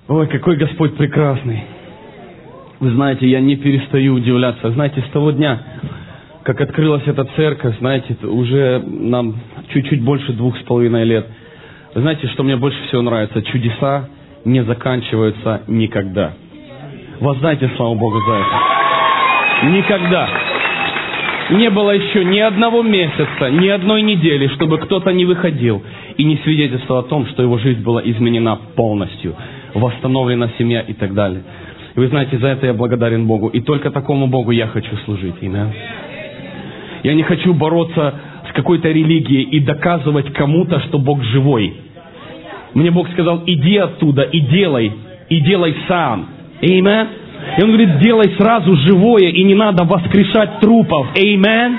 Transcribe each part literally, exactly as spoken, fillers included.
Ой, какой Господь прекрасный. Вы знаете, я не перестаю удивляться. Знаете, с того дня, как открылась эта церковь, знаете, уже нам чуть-чуть больше двух с половиной лет. Вы знаете, что мне больше всего нравится? Чудеса не заканчиваются никогда. Воздайте славу Богу за это. Никогда. Не было еще ни одного месяца, ни одной недели, чтобы кто-то не выходил и не свидетельствовал о том, что его жизнь была изменена полностью, восстановлена семья и так далее. И вы знаете, за это я благодарен Богу. И только такому Богу я хочу служить. Аминь. Я не хочу бороться с какой-то религией и доказывать кому-то, что Бог живой. Мне Бог сказал, иди оттуда и делай, и делай сам. Аминь. И Он говорит, делай сразу живое, и не надо воскрешать трупов. Аминь.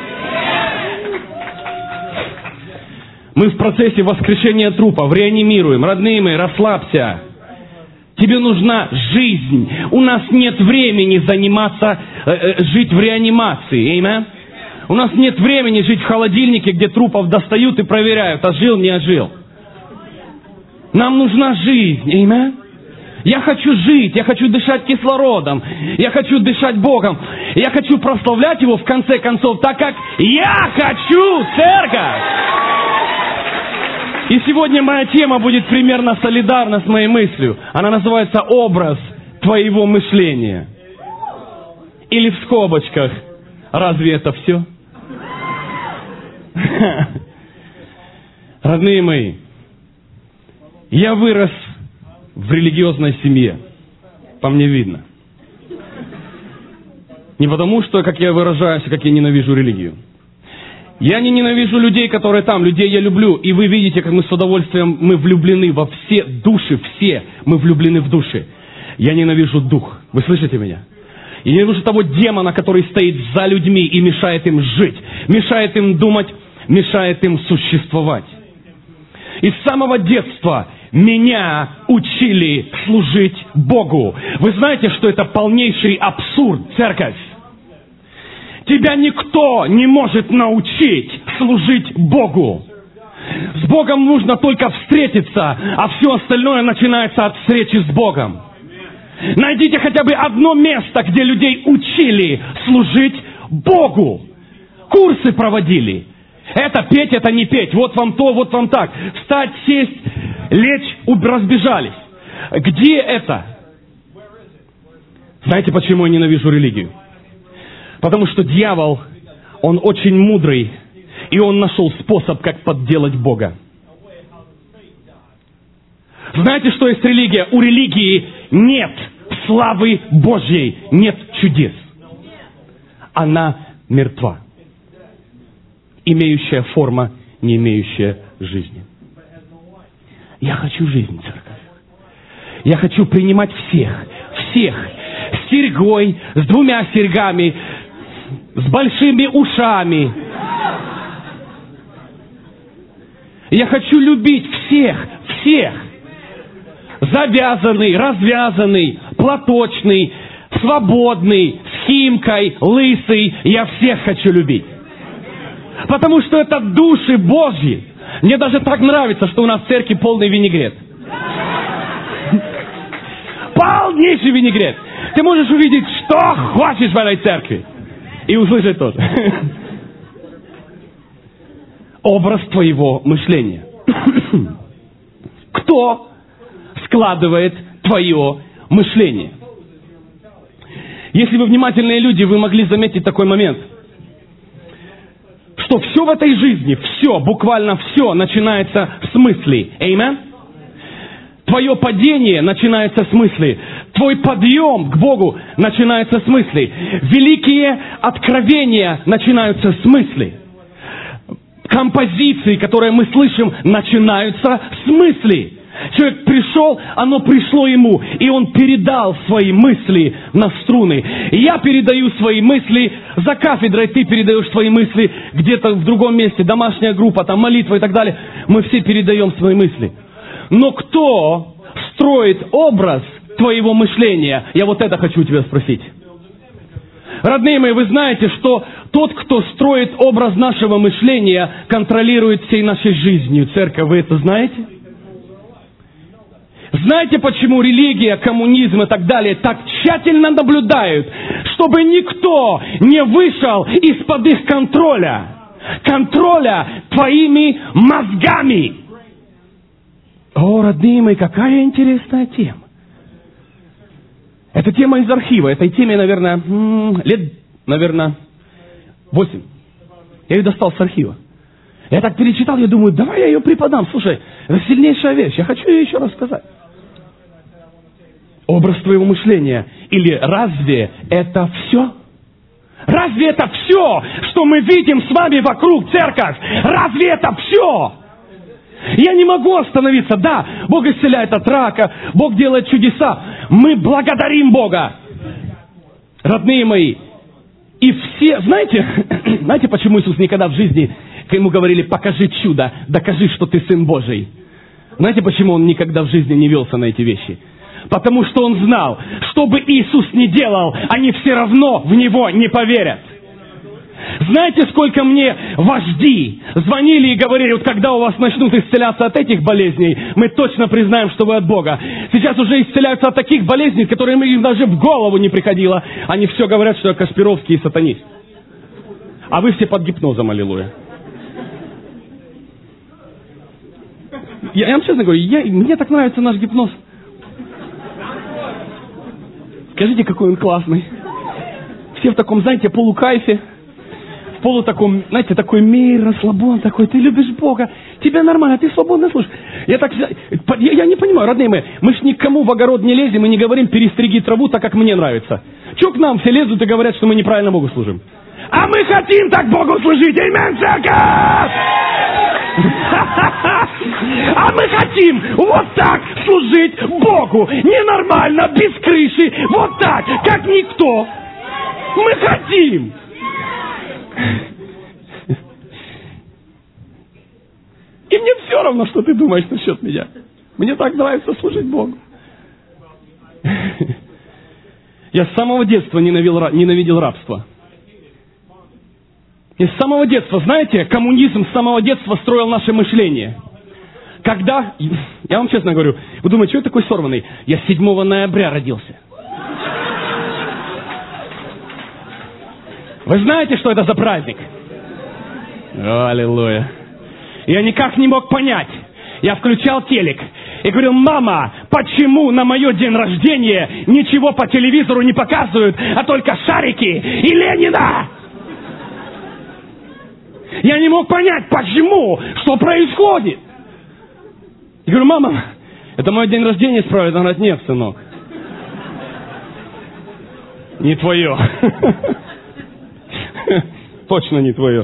Мы в процессе воскрешения трупов реанимируем. Родные мои, расслабься. Тебе нужна жизнь. У нас нет времени заниматься, э, э, жить в реанимации. Аминь. У нас нет времени жить в холодильнике, где трупов достают и проверяют, ожил, не ожил. Нам нужна жизнь. Аминь. Я хочу жить, я хочу дышать кислородом, я хочу дышать Богом, я хочу прославлять Его в конце концов, так как я хочу, церковь! И сегодня моя тема будет примерно солидарна с моей мыслью. Она называется «Образ твоего мышления». Или в скобочках «Разве это все?» Родные мои, я вырос в религиозной семье. По мне видно. Не потому, что, как я выражаюсь, как я ненавижу религию. Я не ненавижу людей, которые там. Людей я люблю. И вы видите, как мы с удовольствием, мы влюблены во все души, все. Мы влюблены в души. Я ненавижу дух. Вы слышите меня? Я ненавижу того демона, который стоит за людьми и мешает им жить. Мешает им думать, мешает им существовать. И с самого детства меня учили служить Богу. Вы знаете, что это полнейший абсурд, церковь? Тебя никто не может научить служить Богу. С Богом нужно только встретиться, а все остальное начинается от встречи с Богом. Найдите хотя бы одно место, где людей учили служить Богу. Курсы проводили. Это петь, это не петь. Вот вам то, вот вам так. Встать, сесть, лечь, разбежались. Где это? Знаете, почему я ненавижу религию? Потому что дьявол, он очень мудрый, и он нашел способ, как подделать Бога. Знаете, что есть религия? У религии нет славы Божьей, нет чудес. Она мертва. Имеющая форма, не имеющая жизни. Я хочу жизнь, церковь. Я хочу принимать всех, всех, с серьгой, с двумя серьгами, с большими ушами. Я хочу любить всех, всех. Завязанный, развязанный, платочный, свободный, с химкой, лысый. Я всех хочу любить. Потому что это души Божьи. Мне даже так нравится, что у нас в церкви полный винегрет. Полнейший винегрет. Ты можешь увидеть, что хочешь в этой церкви. И услышать тоже. Образ твоего мышления. Кто складывает твое мышление? Если вы внимательные люди, вы могли заметить такой момент. Что все в этой жизни, все, буквально все, начинается с мыслей. Аминь? Твое падение начинается с мыслей. Твой подъем к Богу начинается с мыслей. Великие откровения начинаются с мыслей. Композиции, которые мы слышим, начинаются с мыслей. Человек пришел, оно пришло ему, и он передал свои мысли на струны. И я передаю свои мысли за кафедрой, ты передаешь свои мысли где-то в другом месте, домашняя группа, там молитва и так далее. Мы все передаем свои мысли. Но кто строит образ твоего мышления? Я вот это хочу тебя спросить. Родные мои, вы знаете, что тот, кто строит образ нашего мышления, контролирует всей нашей жизнью. Церковь, вы это знаете? Знаете, почему религия, коммунизм и так далее так тщательно наблюдают, чтобы никто не вышел из-под их контроля? Контроля твоими мозгами. О, родные мои, какая интересная тема. Это тема из архива. Этой теме, наверное, лет, наверное, восемь. Я ее достал с архива. Я так перечитал, я думаю, давай я ее преподам. Слушай, это сильнейшая вещь. Я хочу ее еще раз сказать. Образ твоего мышления. Или разве это все? Разве это все, что мы видим с вами вокруг, церковь? Разве это все? Я не могу остановиться. Да, Бог исцеляет от рака, Бог делает чудеса. Мы благодарим Бога. Родные мои, и все, знаете, знаете, почему Иисус никогда в жизни, к ему говорили, покажи чудо, докажи, что ты Сын Божий. Знаете, почему он никогда в жизни не велся на эти вещи? Потому что он знал, что бы Иисус ни делал, они все равно в Него не поверят. Знаете, сколько мне вожди звонили и говорили, вот когда у вас начнут исцеляться от этих болезней, мы точно признаем, что вы от Бога. Сейчас уже исцеляются от таких болезней, которые им даже в голову не приходило. Они все говорят, что я Кашпировский и сатанист. А вы все под гипнозом, аллилуйя. Я, я вам честно говорю, я, мне так нравится наш гипноз. Скажите, какой он классный. Все в таком, знаете, полукайфе. В полу таком, знаете, такой мир, расслабон такой. Ты любишь Бога. Тебе нормально, ты свободно слушаешь. Я так, я, я не понимаю, родные мои. Мы ж никому в огород не лезем и не говорим, перестриги траву так, как мне нравится. Че к нам все лезут и говорят, что мы неправильно Богу служим? А мы хотим так Богу служить. Аминь, церковь! А мы хотим вот так служить Богу. Ненормально, без крыши. Вот так, как никто. Мы хотим. И мне все равно, что ты думаешь насчет меня. Мне так нравится служить Богу. Я с самого детства ненавидел, ненавидел рабство. И с самого детства, знаете, коммунизм с самого детства строил наше мышление. Когда, я вам честно говорю, вы думаете, что я такой сорванный? Я седьмого ноября родился. Вы знаете, что это за праздник? О, аллилуйя. Я никак не мог понять. Я включал телек и говорил, мама, почему на мое день рождения ничего по телевизору не показывают, а только шарики и Ленина? Я не мог понять, почему, что происходит. Я говорю, мама, это мой день рождения справит? Она говорит, нет, сынок. Не твое. Точно не твое.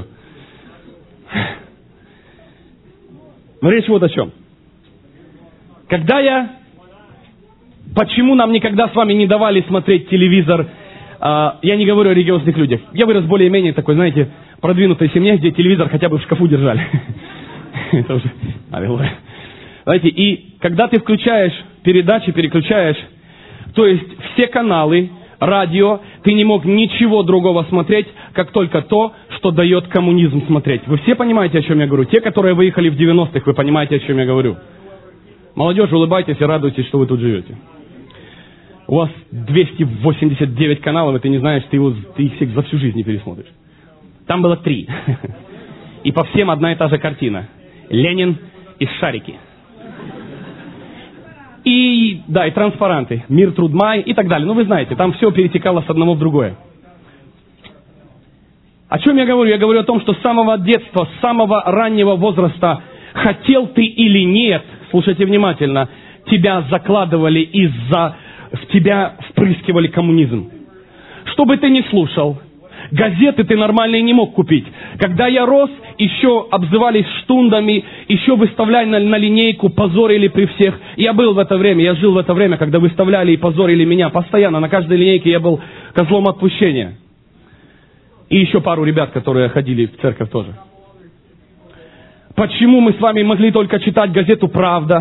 Но речь вот о чем. Когда я... Почему нам никогда с вами не давали смотреть телевизор? А, я не говорю о религиозных людях. Я вырос более-менее такой, знаете, продвинутой семье, где телевизор хотя бы в шкафу держали. Это уже... Аллилуйя. Знаете, и когда ты включаешь передачи, переключаешь, то есть все каналы, радио, ты не мог ничего другого смотреть, как только то, что дает коммунизм смотреть. Вы все понимаете, о чем я говорю? Те, которые выехали в девяностых, вы понимаете, о чем я говорю? Молодежь, улыбайтесь и радуйтесь, что вы тут живете. У вас двести восемьдесят девять каналов, и ты не знаешь, ты, его, ты их всех за всю жизнь не пересмотришь. Там было три. И по всем одна и та же картина. Ленин и шарики. И, да, и транспаранты. Мир, труд, май и так далее. Ну, вы знаете, там все перетекало с одного в другое. О чем я говорю? Я говорю о том, что с самого детства, с самого раннего возраста, хотел ты или нет, слушайте внимательно, тебя закладывали из-за, в тебя впрыскивали коммунизм. Что бы ты ни слушал, газеты ты нормальные не мог купить. Когда я рос, еще обзывались штундами, еще выставляли на, на линейку, позорили при всех. Я был в это время, я жил в это время, когда выставляли и позорили меня постоянно. На каждой линейке я был козлом отпущения. И еще пару ребят, которые ходили в церковь тоже. Почему мы с вами могли только читать газету «Правда»,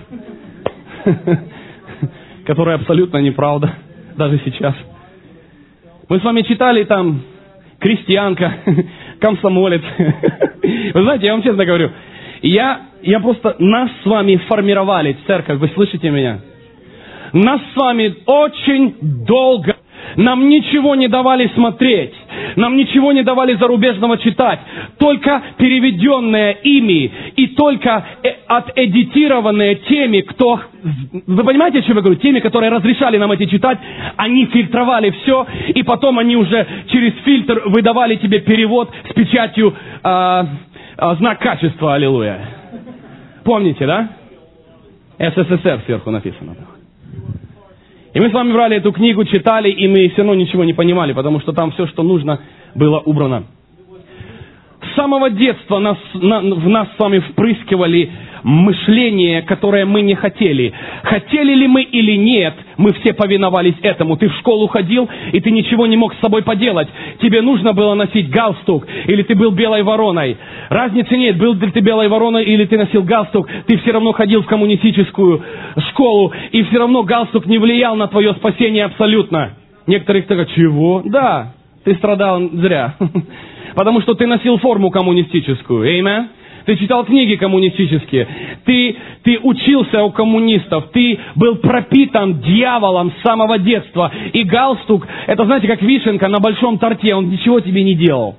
которая абсолютно неправда, даже сейчас. Мы с вами читали там «Крестьянка», «Комсомолец». Вы знаете, я вам честно говорю, я я просто, нас с вами формировали, церковь, вы слышите меня? Нас с вами очень долго, нам ничего не давали смотреть, нам ничего не давали зарубежного читать, только переведенное ими и только отэдитированные теми, кто... Вы понимаете, о чем я говорю? Теми, которые разрешали нам эти читать, они фильтровали все, и потом они уже через фильтр выдавали тебе перевод с печатью э, э, знак качества, аллилуйя. Помните, да? СССР сверху написано. И мы с вами брали эту книгу, читали, и мы все равно ничего не понимали, потому что там все, что нужно, было убрано. С самого детства нас, на, в нас с вами впрыскивали мышление, которое мы не хотели. Хотели ли мы или нет, мы все повиновались этому. Ты в школу ходил, и ты ничего не мог с собой поделать. Тебе нужно было носить галстук, или ты был белой вороной. Разницы нет, был ли ты белой вороной, или ты носил галстук. Ты все равно ходил в коммунистическую школу, и все равно галстук не влиял на твое спасение абсолютно. Некоторые говорят, чего? Да, ты страдал зря. Потому что ты носил форму коммунистическую. Amen? Ты читал книги коммунистические. Ты, ты учился у коммунистов. Ты был пропитан дьяволом с самого детства. И галстук, это, знаете, как вишенка на большом торте. Он ничего тебе не делал.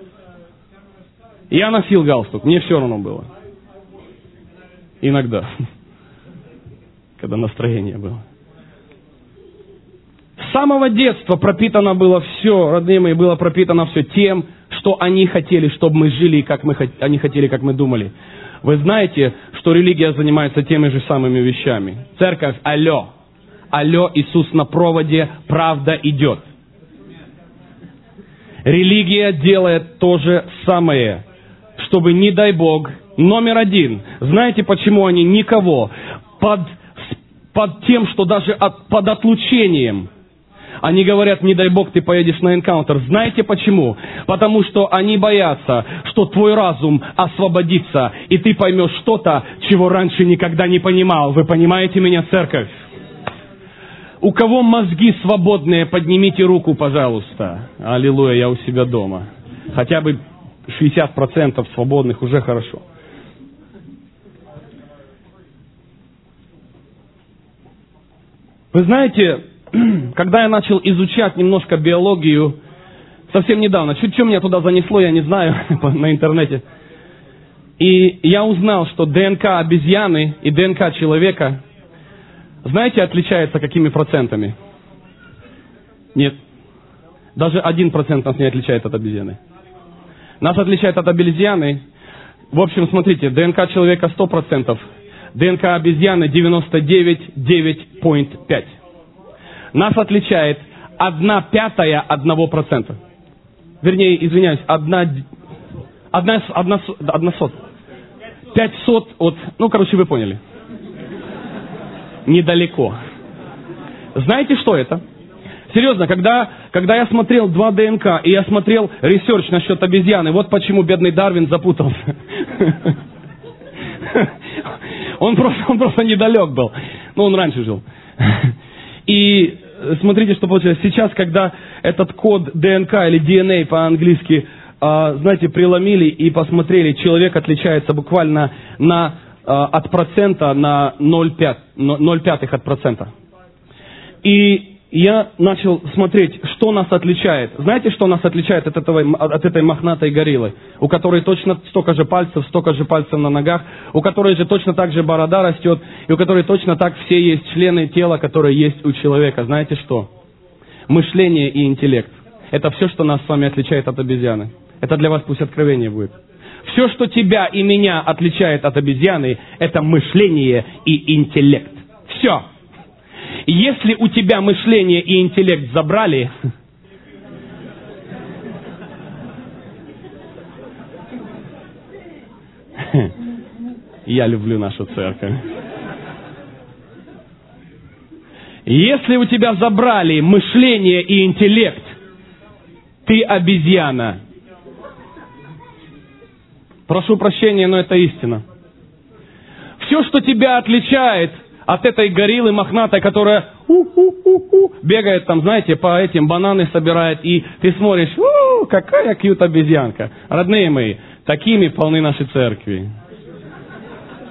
Я носил галстук. Мне все равно было. Иногда. Когда настроение было. С самого детства пропитано было все, родные мои, было пропитано все тем, что они хотели, чтобы мы жили, и как мы, они хотели, как мы думали. Вы знаете, что религия занимается теми же самыми вещами. Церковь, алло, алло, Иисус на проводе, правда идет. Религия делает то же самое, чтобы, не дай Бог, номер один. Знаете, почему они никого под, под тем, что даже от, под отлучением... Они говорят, не дай Бог, ты поедешь на энкаунтер. Знаете почему? Потому что они боятся, что твой разум освободится, и ты поймешь что-то, чего раньше никогда не понимал. Вы понимаете меня, церковь? У кого мозги свободные, поднимите руку, пожалуйста. Аллилуйя, я у себя дома. Хотя бы шестьдесят процентов свободных уже хорошо. Вы знаете... Когда я начал изучать немножко биологию, совсем недавно, чуть-чуть меня туда занесло, я не знаю, на интернете, и я узнал, что ДНК обезьяны и ДНК человека, знаете, отличается какими процентами? Нет. Даже один процент нас не отличает от обезьяны. Нас отличает от обезьяны, в общем, смотрите, ДНК человека сто процентов, ДНК обезьяны девяносто девять целых девять десятых пять. Нас отличает одна пятая одного процента. Вернее, извиняюсь, одна, одна, одна, одна сот. Пять сот от... Ну, короче, вы поняли. Недалеко. Знаете, что это? Серьезно, когда, когда я смотрел два ДНК, и я смотрел ресерч насчет обезьяны, вот почему бедный Дарвин запутался. Он просто, он просто недалек был. Ну, он раньше жил. И смотрите, что получилось. Сейчас, когда этот код ДНК или ди эн эй по-английски, знаете, преломили и посмотрели, человек отличается буквально на, от процента на ноль целых пять десятых от процента. И я начал смотреть, что нас отличает. Знаете, что нас отличает от, этого, от этой мохнатой гориллы, у которой точно столько же пальцев, столько же пальцев на ногах, у которой же точно так же борода растет, и у которой точно так все есть члены тела, которые есть у человека. Знаете что? Мышление и интеллект. Это все, что нас с вами отличает от обезьяны. Это для вас пусть откровение будет. Все, что тебя и меня отличает от обезьяны, это мышление и интеллект. Все. Если у тебя мышление и интеллект забрали, я люблю нашу церковь. Если у тебя забрали мышление и интеллект, ты обезьяна. Прошу прощения, но это истина. Все, что тебя отличает от этой гориллы мохнатой, которая у-у-у-у, бегает там, знаете, по этим бананы собирает, и ты смотришь, у, какая кьют обезьянка. Родные мои, такими полны наши церкви.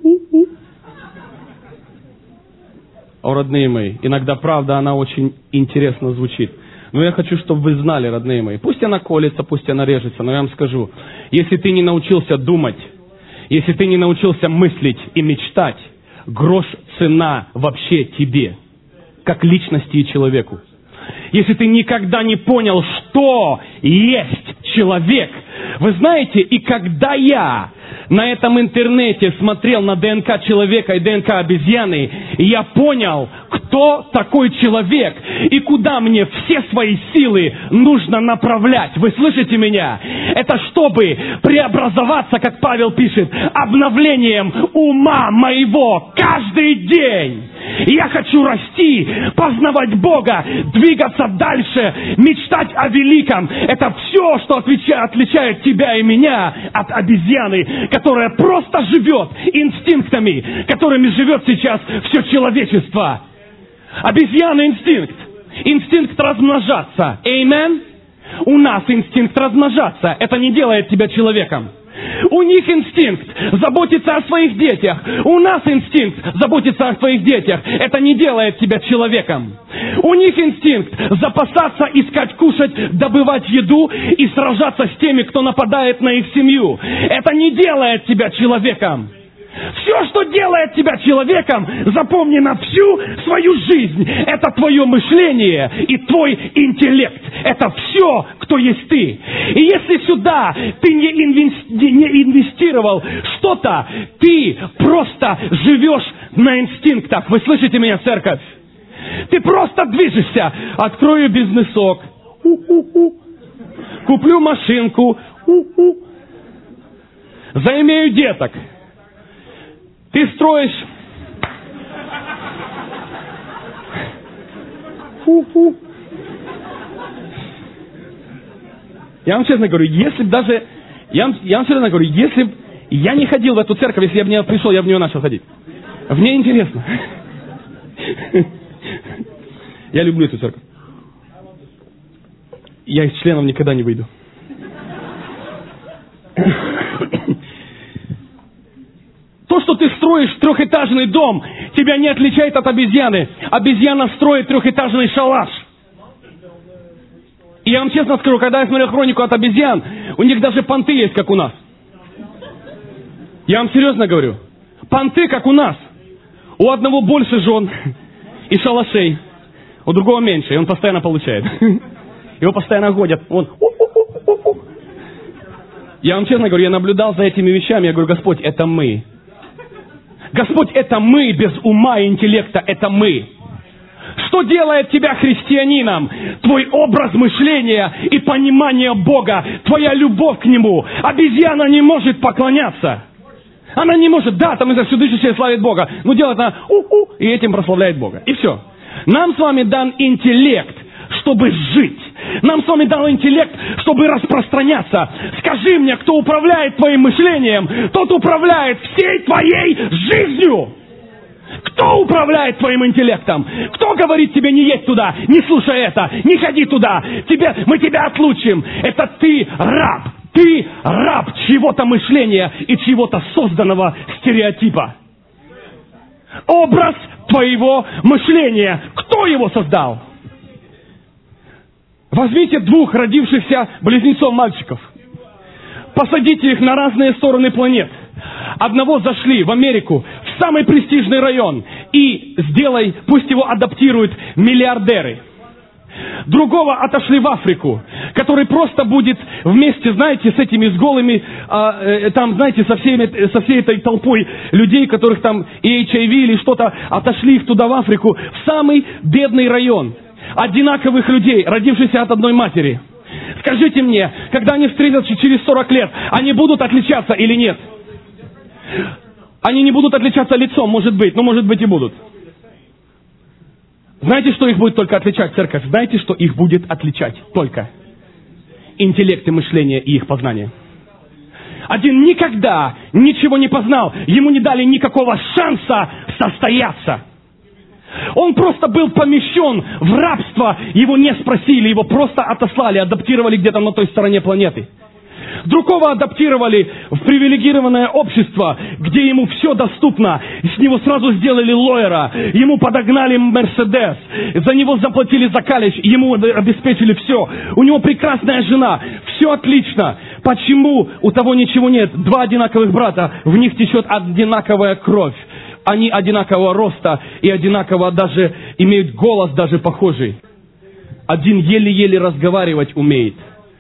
О, родные мои, иногда правда, она очень интересно звучит. Но я хочу, чтобы вы знали, родные мои, пусть она колется, пусть она режется, но я вам скажу, если ты не научился думать, если ты не научился мыслить и мечтать, грош цена вообще тебе, как личности и человеку. Если ты никогда не понял, что есть человек. Вы знаете, и когда я на этом интернете смотрел на ДНК человека и ДНК обезьяны, я понял, кто такой человек и куда мне все свои силы нужно направлять. Вы слышите меня? Это чтобы преобразоваться, как Павел пишет, обновлением ума моего каждый день. Я хочу расти, познавать Бога, двигаться дальше, мечтать о великом. Это все, что отличает, отличает тебя и меня от обезьяны, которая просто живет инстинктами, которыми живет сейчас все человечество. Обезьяна инстинкт. Инстинкт размножаться. Amen? У нас инстинкт размножаться. Это не делает тебя человеком. У них инстинкт заботиться о своих детях. У нас инстинкт заботиться о своих детях. Это не делает тебя человеком. У них инстинкт запасаться, искать, кушать, добывать еду и сражаться с теми, кто нападает на их семью. Это не делает тебя человеком. Все, что делает тебя человеком, запомни на всю свою жизнь, это твое мышление и твой интеллект. Это все, кто есть ты. И если сюда ты не инвестировал что-то, ты просто живешь на инстинктах. Вы слышите меня, церковь? Ты просто движешься. Открою бизнесок. У-у-у. Куплю машинку. У-у. Заимею деток. Ты строишь... Фу-фу. Я вам честно говорю, если бы даже... Я вам, я вам серьезно говорю, если бы я не ходил в эту церковь, если я бы не пришел, я в нее начал ходить. В ней интересно. Я люблю эту церковь. Я из членов никогда не выйду. То, что ты строишь трехэтажный дом, тебя не отличает от обезьяны. Обезьяна строит трехэтажный шалаш. И я вам честно скажу, когда я смотрел хронику от обезьян, у них даже понты есть, как у нас. Я вам серьезно говорю. Понты, как у нас. У одного больше жен и шалашей, у другого меньше, и он постоянно получает. Его постоянно гонят. Он... Я вам честно говорю, я наблюдал за этими вещами, я говорю, Господь, это мы. Господь, это мы, без ума и интеллекта, это мы. Что делает тебя христианином? Твой образ мышления и понимание Бога, твоя любовь к Нему. Обезьяна не может поклоняться. Она не может, да, там из-за все дышащее славит Бога, но делает она у-у, и этим прославляет Бога. И все. Нам с вами дан интеллект, чтобы жить. Нам с вами дан интеллект, чтобы распространяться. Скажи мне, кто управляет твоим мышлением, тот управляет всей твоей жизнью. Кто управляет твоим интеллектом? Кто говорит тебе не едь туда, не слушай это, не ходи туда, тебе, мы тебя отлучим? Это ты раб. Ты раб чьего-то мышления и чьего-то созданного стереотипа. Образ твоего мышления. Кто его создал? Возьмите двух родившихся близнецов мальчиков. Посадите их на разные стороны планет. Одного зашли в Америку, в самый престижный район. И сделай, пусть его адаптируют миллиардеры. Другого отошли в Африку, который просто будет вместе, знаете, с этими, с голыми, а, э, там, знаете, со, всеми, со всей этой толпой людей, которых там и эйч ай ви или что-то, отошли их туда в Африку, в самый бедный район. Одинаковых людей, родившихся от одной матери. Скажите мне, когда они встретятся через сорок лет, они будут отличаться или нет? Они не будут отличаться лицом, может быть, но может быть и будут. Знаете, что их будет только отличать, церковь? Знаете, что их будет отличать только? Интеллект и мышление и их познание. Один никогда ничего не познал, ему не дали никакого шанса состояться. Он просто был помещен в рабство, его не спросили, его просто отослали, адаптировали где-то на той стороне планеты. Другого адаптировали в привилегированное общество, где ему все доступно. С него сразу сделали лоера, ему подогнали Мерседес, за него заплатили за колледж, ему обеспечили все. У него прекрасная жена, все отлично. Почему у того ничего нет? Два одинаковых брата, в них течет одинаковая кровь. Они одинакового роста и одинаково даже имеют голос даже похожий. Один еле-еле разговаривать умеет,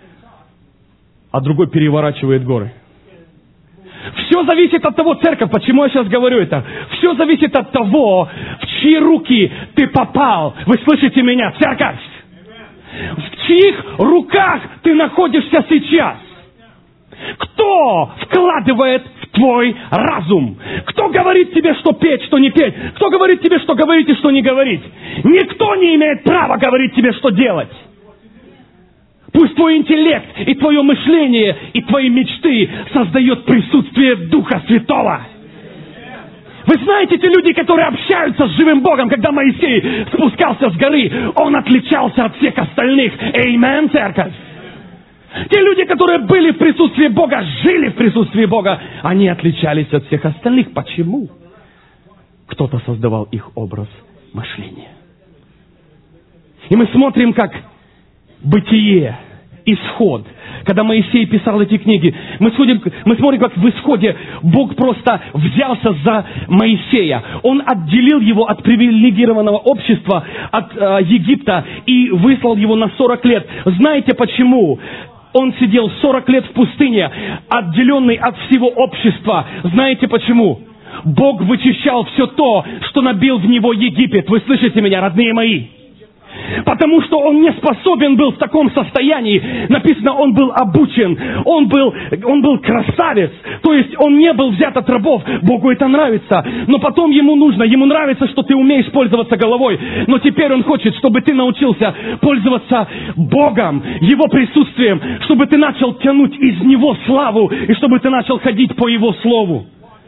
а другой переворачивает горы. Все зависит от того, церковь, почему я сейчас говорю это? Все зависит от того, в чьи руки ты попал. Вы слышите меня, церковь? В чьих руках ты находишься сейчас? Кто вкладывает в твой разум? Кто говорит тебе, что петь, что не петь? Кто говорит тебе, что говорить и что не говорить? Никто не имеет права говорить тебе, что делать. Пусть твой интеллект и твое мышление и твои мечты создает присутствие Духа Святого. Вы знаете, те люди, которые общаются с живым Богом, когда Моисей спускался с горы, он отличался от всех остальных. Эймен, церковь! Те люди, которые были в присутствии Бога, жили в присутствии Бога, они отличались от всех остальных. Почему? Кто-то создавал их образ мышления. И мы смотрим, как Бытие, Исход. Когда Моисей писал эти книги, мы, судим, мы смотрим, как в Исходе Бог просто взялся за Моисея. Он отделил его от привилегированного общества, от э, Египта, и выслал его на сорок лет. Знаете почему? Он сидел сорок лет в пустыне, отделенный от всего общества. Знаете почему? Бог вычищал все то, что набил в него Египет. Вы слышите меня, родные мои? Потому что он не способен был в таком состоянии. Написано, он был обучен, он был, он был красавец. То есть он не был взят от рабов. Богу это нравится. Но потом ему нужно, ему нравится, что ты умеешь пользоваться головой. Но теперь он хочет, чтобы ты научился пользоваться Богом, Его присутствием, чтобы ты начал тянуть из Него славу, и чтобы ты начал ходить по Его Слову.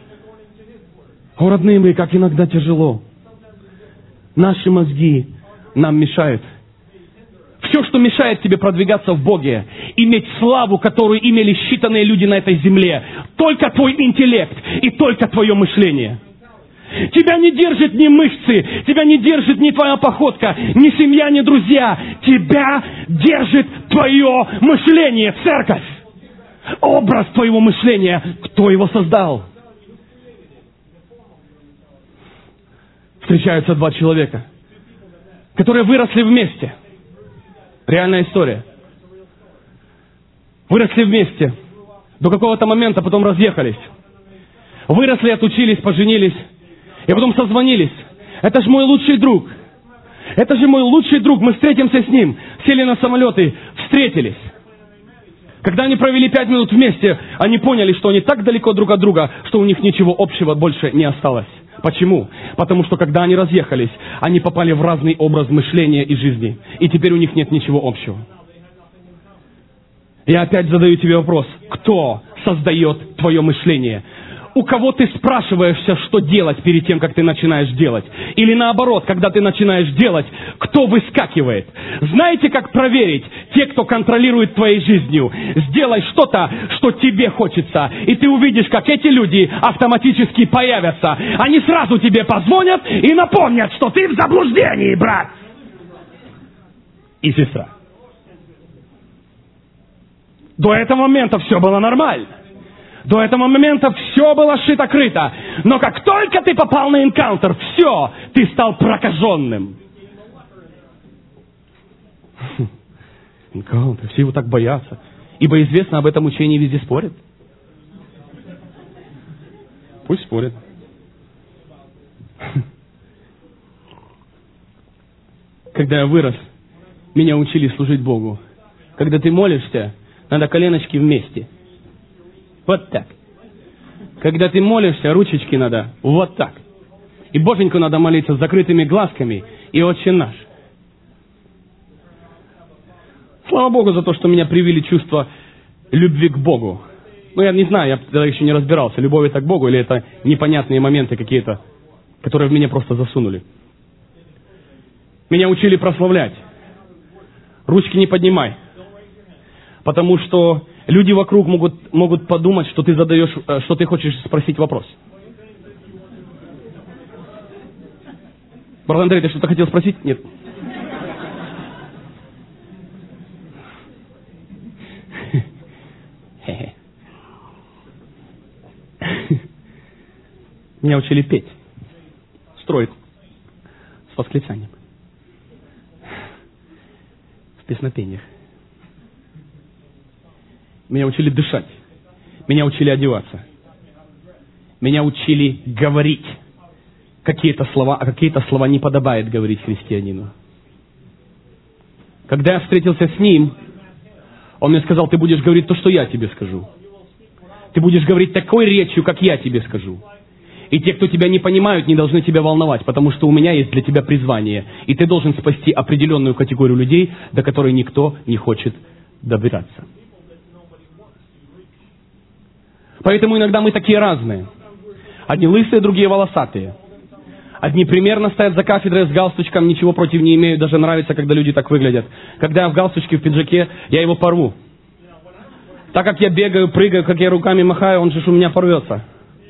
О, родные мои, как иногда тяжело. Наши мозги нам мешают. Все, что мешает тебе продвигаться в Боге, иметь славу, которую имели считанные люди на этой земле, только твой интеллект и только твое мышление. Тебя не держит ни мышцы, тебя не держит ни твоя походка, ни семья, ни друзья. Тебя держит твое мышление, церковь. Образ твоего мышления, кто его создал? Встречаются два человека, которые выросли вместе. Реальная история. Выросли вместе. До какого-то момента, потом разъехались. Выросли, отучились, поженились. И потом созвонились. Это же мой лучший друг. Это же мой лучший друг. Мы встретимся с ним. Сели на самолеты, встретились. Когда они провели пять минут вместе, они поняли, что они так далеко друг от друга, что у них ничего общего больше не осталось. Почему? Потому что когда они разъехались, они попали в разный образ мышления и жизни. И теперь у них нет ничего общего. Я опять задаю тебе вопрос. Кто создает твое мышление? У кого ты спрашиваешься, что делать перед тем, как ты начинаешь делать? Или наоборот, когда ты начинаешь делать, кто выскакивает? Знаете, как проверить те, кто контролирует твоей жизнью? Сделай что-то, что тебе хочется, и ты увидишь, как эти люди автоматически появятся. Они сразу тебе позвонят и напомнят, что ты в заблуждении, брат и сестра. До этого момента все было нормально. До этого момента все было шито-крыто. Но как только ты попал на энкаунтер, все, ты стал прокаженным. Энкаунтер, все его так боятся. Ибо известно, об этом учении везде спорят. Пусть спорят. Когда я вырос, меня учили служить Богу. Когда ты молишься, надо коленочки вместе. Вот так. Когда ты молишься, ручечки надо вот так. И Боженьку надо молиться с закрытыми глазками и Отче наш. Слава Богу за то, что меня привили чувство любви к Богу. Ну, я не знаю, я тогда еще не разбирался, любовь это к Богу или это непонятные моменты какие-то, которые в меня просто засунули. Меня учили прославлять. Ручки не поднимай. Потому что люди вокруг могут, могут подумать, что ты задаешь, что ты хочешь спросить вопрос. Брат Андрей, ты что-то хотел спросить? Нет. Меня учили петь, строить с восклицанием, в песнопениях. Меня учили дышать, меня учили одеваться, меня учили говорить какие-то слова, а какие-то слова не подобает говорить христианину. Когда я встретился с ним, он мне сказал: ты будешь говорить то, что я тебе скажу. Ты будешь говорить такой речью, как я тебе скажу. И те, кто тебя не понимают, не должны тебя волновать, потому что у меня есть для тебя призвание. И ты должен спасти определенную категорию людей, до которой никто не хочет добираться. Поэтому иногда мы такие разные. Одни лысые, другие волосатые. Одни примерно стоят за кафедрой с галстучком, ничего против не имею, даже нравится, когда люди так выглядят. Когда я в галстучке, в пиджаке, я его порву. Так как я бегаю, прыгаю, как я руками махаю, он же у меня порвется.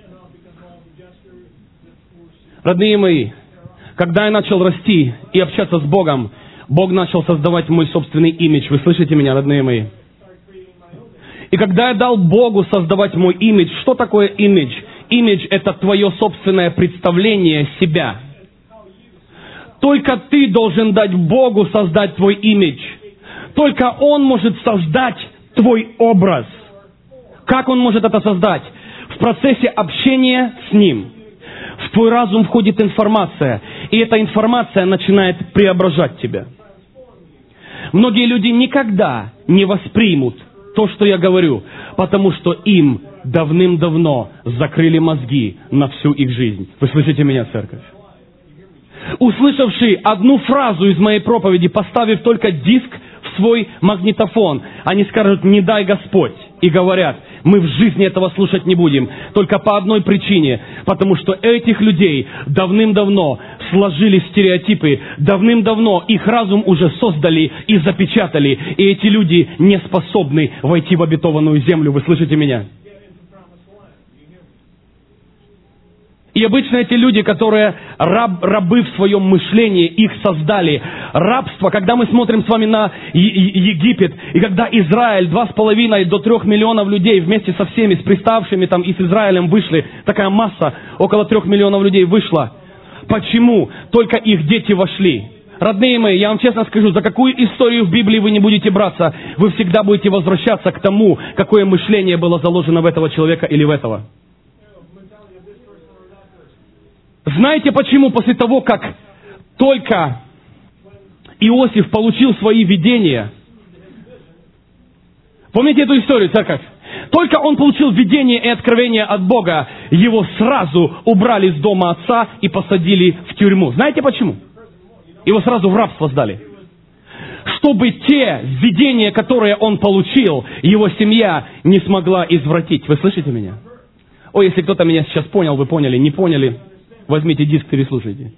Родные мои, когда я начал расти и общаться с Богом, Бог начал создавать мой собственный имидж. Вы слышите меня, родные мои? И когда я дал Богу создавать мой имидж, что такое имидж? Имидж – это твое собственное представление себя. Только ты должен дать Богу создать твой имидж. Только Он может создать твой образ. Как Он может это создать? В процессе общения с Ним. В твой разум входит информация, и эта информация начинает преображать тебя. Многие люди никогда не воспримут то, что я говорю, потому что им давным-давно закрыли мозги на всю их жизнь. Вы слышите меня, церковь? Услышавши одну фразу из моей проповеди, поставив только диск в свой магнитофон, они скажут: «Не дай Господь», и говорят: «Мы в жизни этого слушать не будем». Только по одной причине. Потому что этих людей давным-давно сложили стереотипы, давным-давно их разум уже создали и запечатали. И эти люди не способны войти в обетованную землю. Вы слышите меня? И обычно эти люди, которые раб, рабы в своем мышлении, их создали. Рабство, когда мы смотрим с вами на Египет, и когда Израиль, два с половиной до трех миллионов людей вместе со всеми, с приставшими там и с Израилем вышли, такая масса, около трех миллионов людей вышла. Почему? Только их дети вошли. Родные мои, я вам честно скажу, за какую историю в Библии вы не будете браться, вы всегда будете возвращаться к тому, какое мышление было заложено в этого человека или в этого. Знаете почему? После того, как только Иосиф получил свои видения, помните эту историю, церковь? Только он получил видение и откровение от Бога, его сразу убрали с дома отца и посадили в тюрьму. Знаете почему? Его сразу в рабство сдали. Чтобы те видения, которые он получил, его семья не смогла извратить. Вы слышите меня? О, если кто-то меня сейчас понял, вы поняли, не поняли, возьмите диск, переслушайте.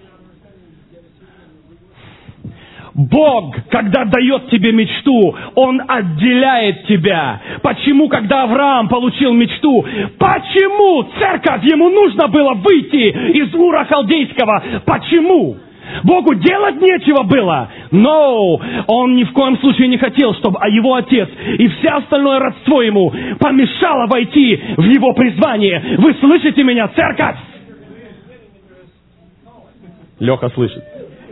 Бог, когда дает тебе мечту, Он отделяет тебя. Почему, когда Авраам получил мечту, почему, церковь, ему нужно было выйти из Ура Халдейского? Почему? Богу делать нечего было. Но он ни в коем случае не хотел, чтобы его отец и все остальное родство ему помешало войти в его призвание. Вы слышите меня, церковь? Леха слышит.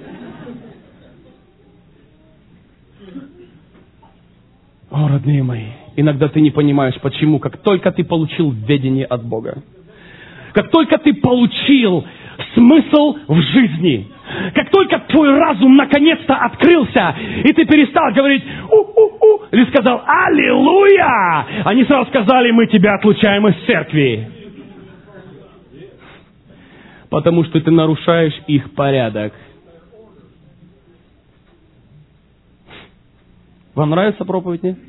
О, родные мои, иногда ты не понимаешь, почему. Как только ты получил ведение от Бога, как только ты получил смысл в жизни, как только твой разум наконец-то открылся, и ты перестал говорить «у-у-у», или сказал «Аллилуйя», они сразу сказали: «Мы тебя отлучаем из церкви». Потому что ты нарушаешь их порядок. Вам нравится проповедь, нет?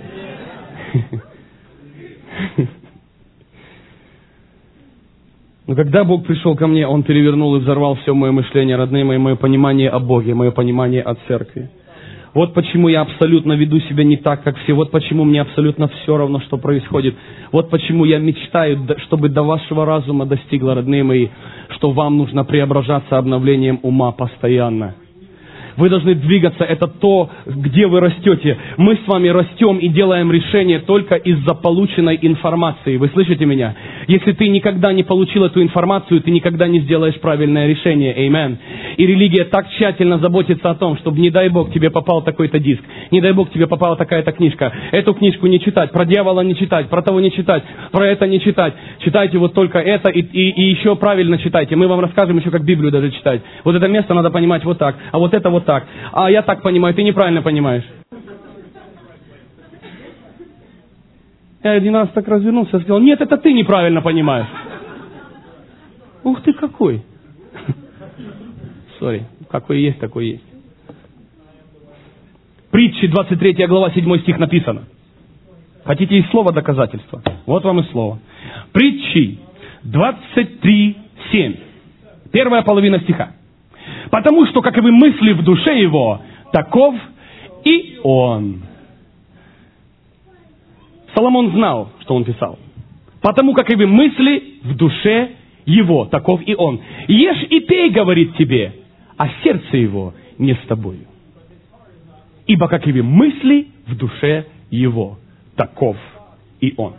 Но когда Бог пришел ко мне, Он перевернул и взорвал все мое мышление, родные мои, мое понимание о Боге, мое понимание о церкви. Вот почему я абсолютно веду себя не так, как все. Вот почему мне абсолютно все равно, что происходит. Вот почему я мечтаю, чтобы до вашего разума достигло, родные мои, что вам нужно преображаться обновлением ума постоянно. Вы должны двигаться, это то, где вы растете. Мы с вами растем и делаем решения только из-за полученной информации. Вы слышите меня? Если ты никогда не получил эту информацию, ты никогда не сделаешь правильное решение. Аминь. И религия так тщательно заботится о том, чтобы, не дай Бог, тебе попал такой-то диск, не дай Бог, тебе попала такая-то книжка. Эту книжку не читать, про дьявола не читать, про того не читать, про это не читать. Читайте вот только это и, и, и еще правильно читайте. Мы вам расскажем еще, как Библию даже читать. Вот это место надо понимать вот так, а вот это вот так. А я так понимаю, ты неправильно понимаешь. Я один раз так развернулся и сказал: нет, это ты неправильно понимаешь. Ух ты какой. Сори, какой есть, такой есть. Притчи, двадцать третья глава, седьмой стих написано. Хотите из слова доказательства? Вот вам и слово. Притчи, двадцать три, семь. Первая половина стиха. Потому что, каковы мысли в душе его, таков и он. Соломон знал, что он писал. Потому, каковы мысли в душе его, таков и он. Ешь и пей, говорит тебе, а сердце его не с тобою. Ибо каковы мысли в душе его, таков и он.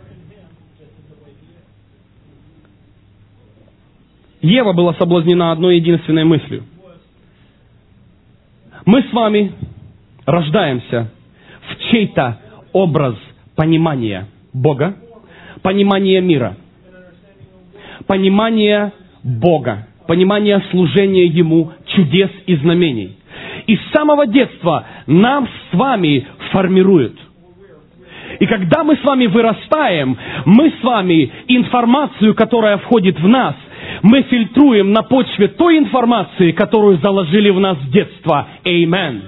Ева была соблазнена одной единственной мыслью. Мы с вами рождаемся в чей-то образ понимания Бога, понимания мира, понимания Бога, понимания служения Ему, чудес и знамений. И с самого детства нам с вами формируют. И когда мы с вами вырастаем, мы с вами информацию, которая входит в нас, мы фильтруем на почве той информации, которую заложили в нас с детства. Аминь.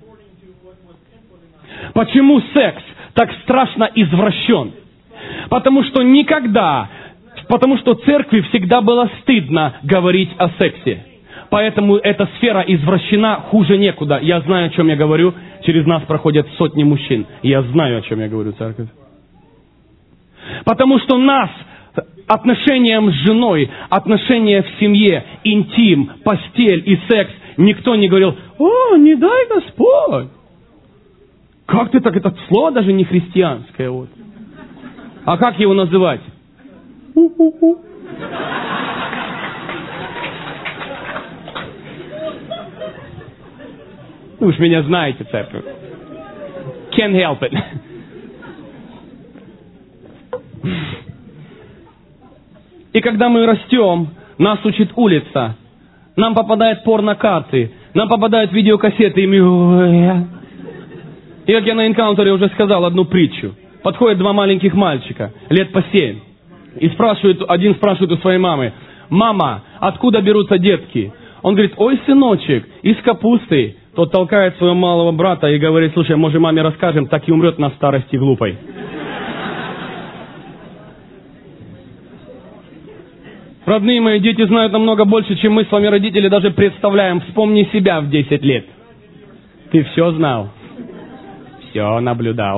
Почему секс так страшно извращен? Потому что никогда, потому что церкви всегда было стыдно говорить о сексе. Поэтому эта сфера извращена хуже некуда. Я знаю, о чем я говорю. Через нас проходят сотни мужчин. Я знаю, о чем я говорю, церковь. Потому что нас отношениям с женой, отношения в семье, интим, постель и секс, никто не говорил: «О, не дай Господь». Как ты так? Это слово даже не христианское. Вот. А как его называть? У-у-у. Вы уж меня знаете, церковь. Can't help it. И когда мы растем, нас учит улица. Нам попадают порнокарты, нам попадают видеокассеты, и мы... И как я на энкаунтере уже сказал одну притчу. Подходят два маленьких мальчика, лет по семь. И спрашивают, один спрашивает у своей мамы: «Мама, откуда берутся детки?» Он говорит: «Ой, сыночек, из капусты». Тот толкает своего малого брата и говорит: «Слушай, может, маме расскажем, так и умрет на старости глупой». Родные мои, дети знают намного больше, чем мы с вами, родители, даже представляем. Вспомни себя в десять лет. Ты все знал. Все наблюдал.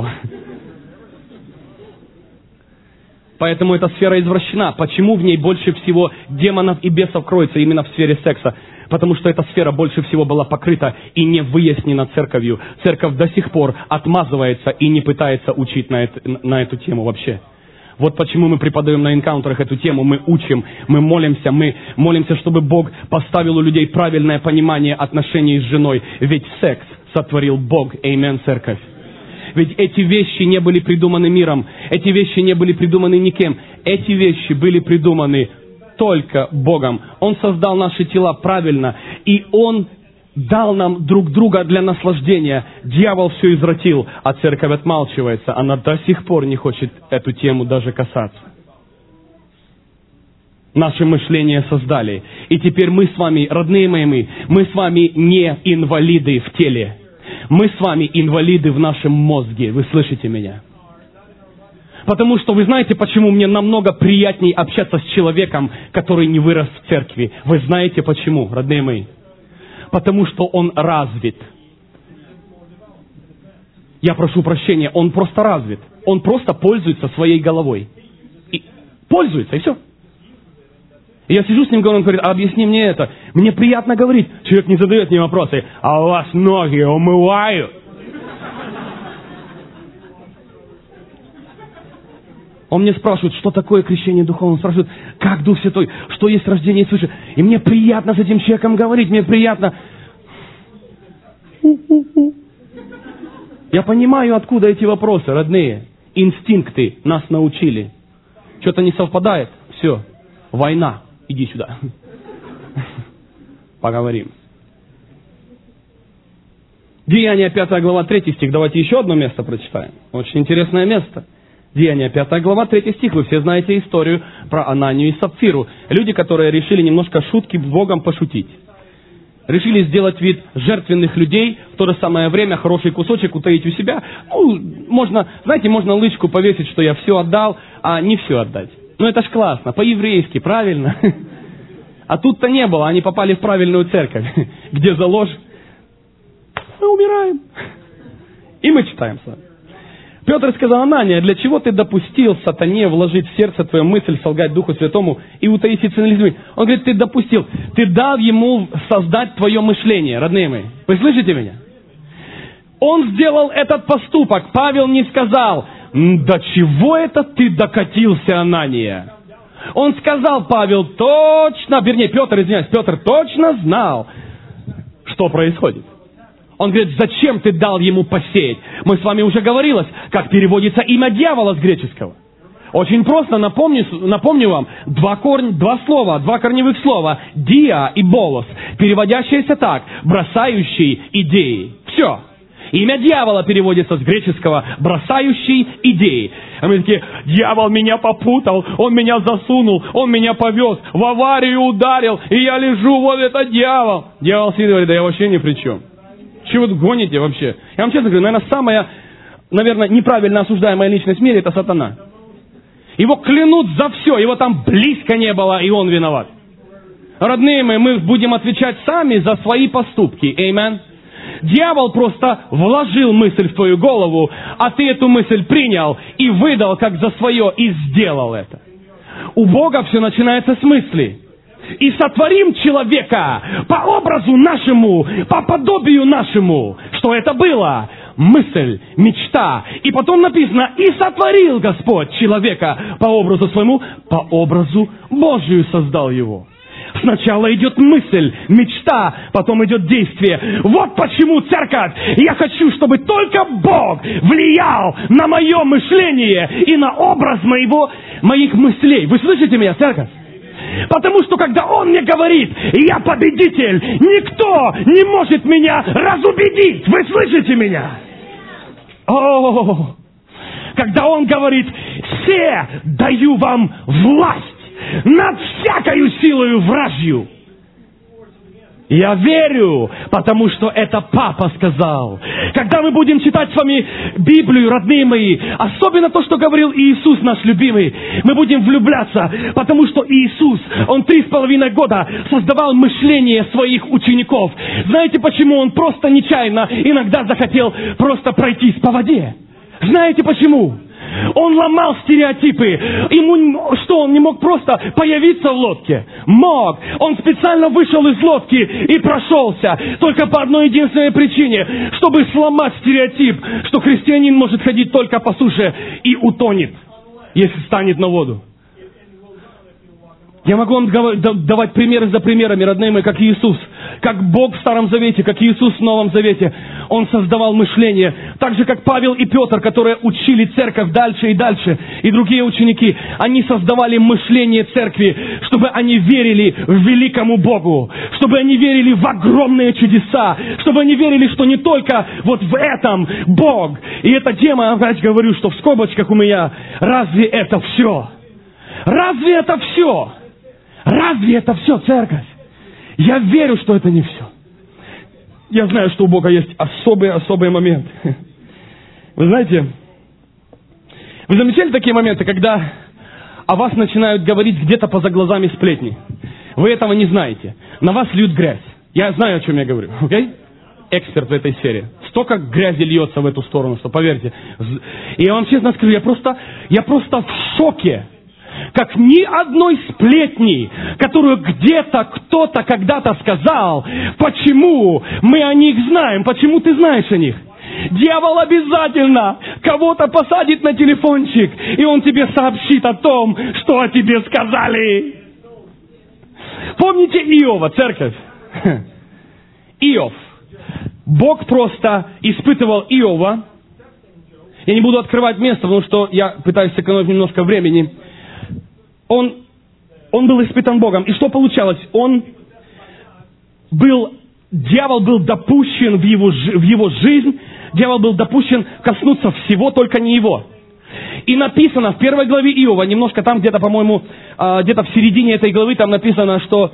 Поэтому эта сфера извращена. Почему в ней больше всего демонов и бесов кроется именно в сфере секса? Потому что эта сфера больше всего была покрыта и не выяснена церковью. Церковь до сих пор отмазывается и не пытается учить на, это, на эту тему вообще. Вот почему мы преподаем на энкаунтерах эту тему, мы учим, мы молимся, мы молимся, чтобы Бог поставил у людей правильное понимание отношений с женой. Ведь секс сотворил Бог. Аминь, церковь. Ведь эти вещи не были придуманы миром, эти вещи не были придуманы никем. Эти вещи были придуманы только Богом. Он создал наши тела правильно, и Он дал нам друг друга для наслаждения. Дьявол все извратил, а церковь отмалчивается. Она до сих пор не хочет эту тему даже касаться. Наше мышление создали. И теперь мы с вами, родные мои, мы, мы с вами не инвалиды в теле. Мы с вами инвалиды в нашем мозге. Вы слышите меня? Потому что вы знаете, почему мне намного приятней общаться с человеком, который не вырос в церкви? Вы знаете почему, родные мои? Потому что он развит. я прошу прощения, он просто развит. Он просто пользуется своей головой. И пользуется, и все. И я сижу с ним, он говорит, а объясни мне это. Мне приятно говорить. Человек не задает мне вопросы. А у вас ноги умывают? Он мне спрашивает, что такое крещение духовное. Он спрашивает, как Дух Святой, что есть рождение свыше. И мне приятно с этим человеком говорить. Мне приятно. Я понимаю, откуда эти вопросы, родные. Инстинкты нас научили. Что-то не совпадает. Все. Война. Иди сюда. Поговорим. Деяния пятая глава третий стих. Давайте еще одно место прочитаем. Очень интересное место. Деяния пятая глава третий стих. Вы все знаете историю про Ананию и Сапфиру. Люди, которые решили немножко шутки Богом пошутить. Решили сделать вид жертвенных людей, в то же самое время хороший кусочек утаить у себя. Ну, можно, знаете, можно лычку повесить, что я все отдал, а не все отдать. Ну, это ж классно, по-еврейски, правильно? А тут-то не было, они попали в правильную церковь, где за ложь мы умираем. И мы читаем с вами. Петр сказал, Анания, для чего ты допустил сатане вложить в сердце твою мысль, солгать Духу Святому и утаить истинные людьми? Он говорит, ты допустил, ты дал ему создать твое мышление, родные мои. Вы слышите меня? Он сделал этот поступок. Павел не сказал, до чего это ты докатился, Анания? Он сказал, Павел точно, вернее, Петр, извиняюсь, Петр точно знал, что происходит. Он говорит, зачем ты дал ему посеять? Мы с вами уже говорилось, как переводится имя дьявола с греческого. Очень просто, напомню, напомню вам, два, корня, два слова, два корневых слова, диа и болос, переводящиеся так, бросающий идеи. Все. Имя дьявола переводится с греческого «бросающий идеи». А мы такие, дьявол меня попутал, он меня засунул, он меня повез, в аварию ударил, и я лежу, вот это дьявол. Дьявол сидит и говорит, да я вообще ни при чем. Чего вы гоните вообще? Я вам честно говорю, наверное, самая, наверное, неправильно осуждаемая личность в мире – это сатана. Его клянут за все, его там близко не было, и он виноват. Родные мои, мы будем отвечать сами за свои поступки. Аминь. Дьявол просто вложил мысль в твою голову, а ты эту мысль принял и выдал как за свое, и сделал это. У Бога все начинается с мысли. И сотворим человека по образу нашему, по подобию нашему. Что это было? Мысль, мечта. И потом написано, и сотворил Господь человека по образу своему, по образу Божию создал его. Сначала идет мысль, мечта, потом идет действие. Вот почему, церковь, я хочу, чтобы только Бог влиял на мое мышление и на образ моего, моих мыслей. Вы слышите меня, церковь? Потому что, когда Он мне говорит, я победитель, никто не может меня разубедить. Вы слышите меня? О, когда Он говорит, все даю вам власть над всякою силою вражью. Я верю, потому что это Папа сказал. Когда мы будем читать с вами Библию, родные мои, особенно то, что говорил Иисус, наш любимый, мы будем влюбляться, потому что Иисус, Он три с половиной года создавал мышление своих учеников. Знаете, почему Он просто нечаянно иногда захотел просто пройтись по воде? Знаете почему? Он ломал стереотипы. Ему что, он не мог просто появиться в лодке? Мог. Он специально вышел из лодки и прошелся. Только по одной единственной причине. Чтобы сломать стереотип, что христианин может ходить только по суше и утонет, если станет на воду. Я могу вам давать примеры за примерами, родные мои, как Иисус. Как Бог в Старом Завете, как Иисус в Новом Завете. Он создавал мышление. Так же, как Павел и Петр, которые учили церковь дальше и дальше. И другие ученики. Они создавали мышление церкви, чтобы они верили в великому Богу. Чтобы они верили в огромные чудеса. Чтобы они верили, что не только вот в этом Бог. И эта тема, я опять говорю, что в скобочках у меня. Разве это все? Разве это все? Разве это все, церковь? Я верю, что это не все. Я знаю, что у Бога есть особые-особые моменты. Вы знаете, вы замечали такие моменты, когда о вас начинают говорить где-то поза глазами сплетни? Вы этого не знаете. На вас льют грязь. Я знаю, о чем я говорю. Окей? Эксперт в этой сфере. столько грязи льется в эту сторону, что поверьте. И я вам честно скажу, я просто, я просто в шоке. Как ни одной сплетни, которую где-то кто-то когда-то сказал, почему мы о них знаем, почему ты знаешь о них. Дьявол обязательно кого-то посадит на телефончик, и он тебе сообщит о том, что о тебе сказали. Помните Иова, церковь? Иов. Бог просто испытывал Иова. Я не буду открывать место, потому что я пытаюсь сэкономить немножко времени. Он, он был испытан Богом. И что получалось? Он был, дьявол был допущен в его, в его жизнь, дьявол был допущен коснуться всего, только не его. И написано в первой главе Иова, немножко там где-то, по-моему, где-то в середине этой главы, там написано, что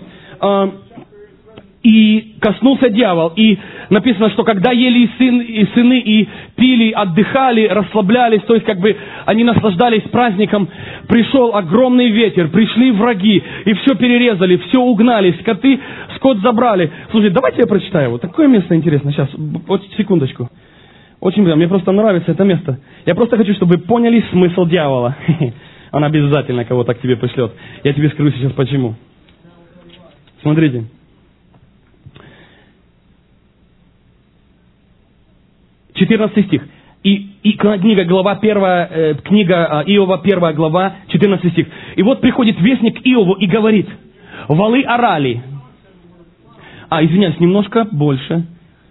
и коснулся дьявол. И написано, что когда ели и, сын, и сыны, и пили, отдыхали, расслаблялись, то есть как бы они наслаждались праздником, пришел огромный ветер, пришли враги, и все перерезали, все угнали, скоты, скот забрали. Слушай, давайте я прочитаю. Вот такое место интересно. Сейчас, вот секундочку. Очень мне просто нравится это место. Я просто хочу, чтобы вы поняли смысл дьявола. Он обязательно кого-то к тебе пришлет. Я тебе скажу сейчас почему. Смотрите. четырнадцатый стих. И, и книга, глава первая, э, книга Иова, первая глава, четырнадцатый стих. И вот приходит вестник к Иову и говорит: валы орали. А, извиняюсь, немножко больше.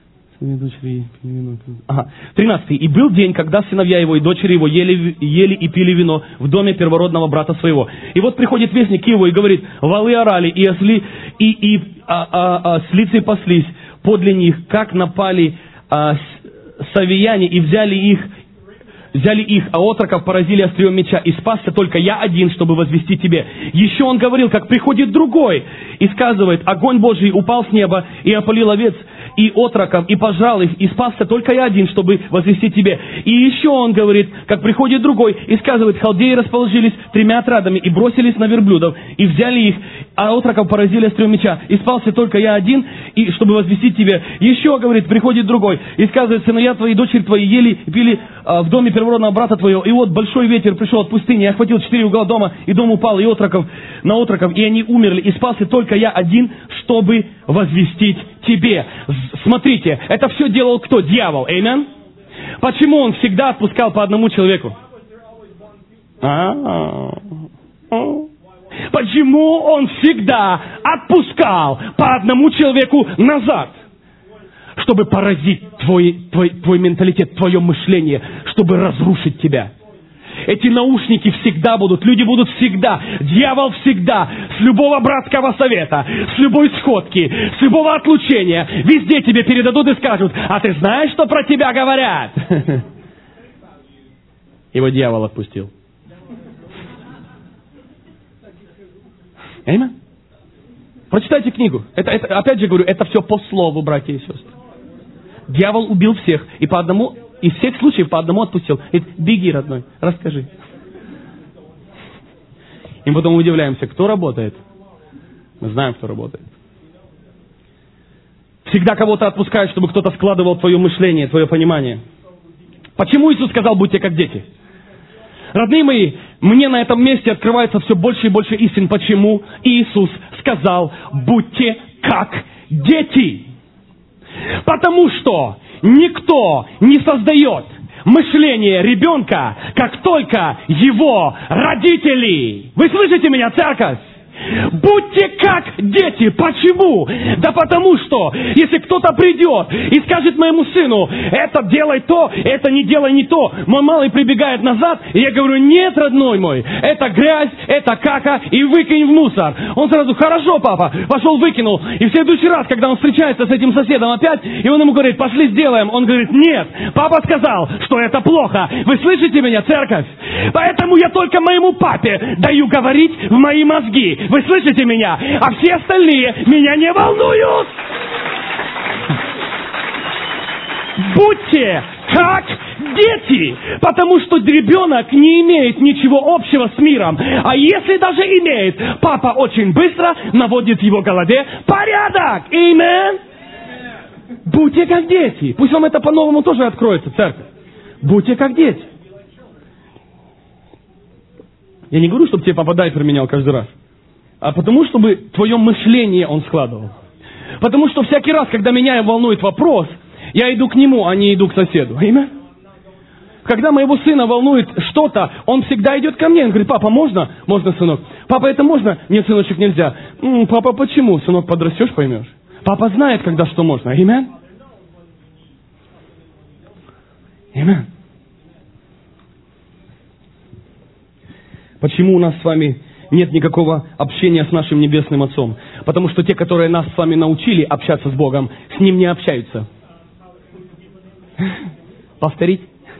Ага. тринадцатый. И был день, когда сыновья его и дочери его ели, ели и пили вино в доме первородного брата своего. И вот приходит вестник к Иову и говорит: валы орали, и осли, и, и а, а, а, слицы паслись подле них, как напали а, савияне, и взяли их, взяли их, а отроков поразили острием меча, и спасся только я один, чтобы возвестить тебе. Еще он говорил, как приходит другой, и сказывает: огонь Божий упал с неба, и опалил овец, и отроков, и пожрал их, и спасся только я один, чтобы возвестить тебе. И еще он говорит, как приходит другой, и сказывает: халдеи расположились тремя отрядами, и бросились на верблюдов, и взяли их, а отроков поразили острием меча, и спасся только я один, и чтобы возвестить тебе. Еще, говорит, приходит другой, и сказывает: сыновья твои и дочери твои ели и пили а, в доме первородного брата твоего, и вот большой ветер пришел от пустыни, и охватил четыре угла дома, и дом упал, и отроков на отроков, и они умерли, и спасся только я один, чтобы возвестить тебе. Смотрите, это все делал кто? Дьявол. Аминь. Почему он всегда отпускал по одному человеку? А-а-а. Почему он всегда отпускал по одному человеку назад? Чтобы поразить твой, твой, твой менталитет, твое мышление, чтобы разрушить тебя. Эти наушники всегда будут, люди будут всегда, дьявол всегда, с любого братского совета, с любой сходки, с любого отлучения, везде тебе передадут и скажут: а ты знаешь, что про тебя говорят? Его дьявол отпустил. Аминь. Прочитайте книгу. Это, это, опять же говорю, это все по слову, братья и сестры. Дьявол убил всех, и по одному... Из всех случаев по одному отпустил. Говорит: беги, родной, расскажи. И потом удивляемся, кто работает. Мы знаем, кто работает. Всегда кого-то отпускают, чтобы кто-то складывал твое мышление, твое понимание. Почему Иисус сказал: будьте как дети? Родные мои, мне на этом месте открывается все больше и больше истин. Почему Иисус сказал: будьте как дети? Потому что никто не создает мышление ребенка, как только его родители. Вы слышите меня, церковь? Будьте как дети. Почему? Да потому что, если кто-то придет и скажет моему сыну: это делай то, это не делай не то, мой малый прибегает назад, и я говорю: нет, родной мой, это грязь, это кака, и выкинь в мусор. Он сразу: хорошо, папа, пошел выкинул. И в следующий раз, когда он встречается с этим соседом опять, и он ему говорит: пошли сделаем, он говорит: нет, папа сказал, что это плохо. Вы слышите меня, церковь? Поэтому я только моему папе даю говорить в мои мозги. Вы слышите меня? А все остальные меня не волнуют. Будьте как дети, потому что ребенок не имеет ничего общего с миром. А если даже имеет, папа очень быстро наводит в его голове порядок. Аминь. Будьте как дети. Пусть вам это по-новому тоже откроется, церковь. Будьте как дети. Я не говорю, чтобы тебе папа дайпер менял каждый раз. А потому, чтобы твое мышление он складывал. Потому что всякий раз, когда меня волнует вопрос, я иду к нему, а не иду к соседу. Имя? Когда моего сына волнует что-то, он всегда идет ко мне. Он говорит: папа, можно? Можно, сынок. Папа, это можно? Нет, сыночек, нельзя. М-м, папа, почему? Сынок, подрастешь, поймешь. Папа знает, когда что можно. Аминь? Аминь. Почему у нас с вами нет никакого общения с нашим Небесным Отцом? Потому что те, которые нас с вами научили общаться с Богом, с Ним не общаются. Повторить?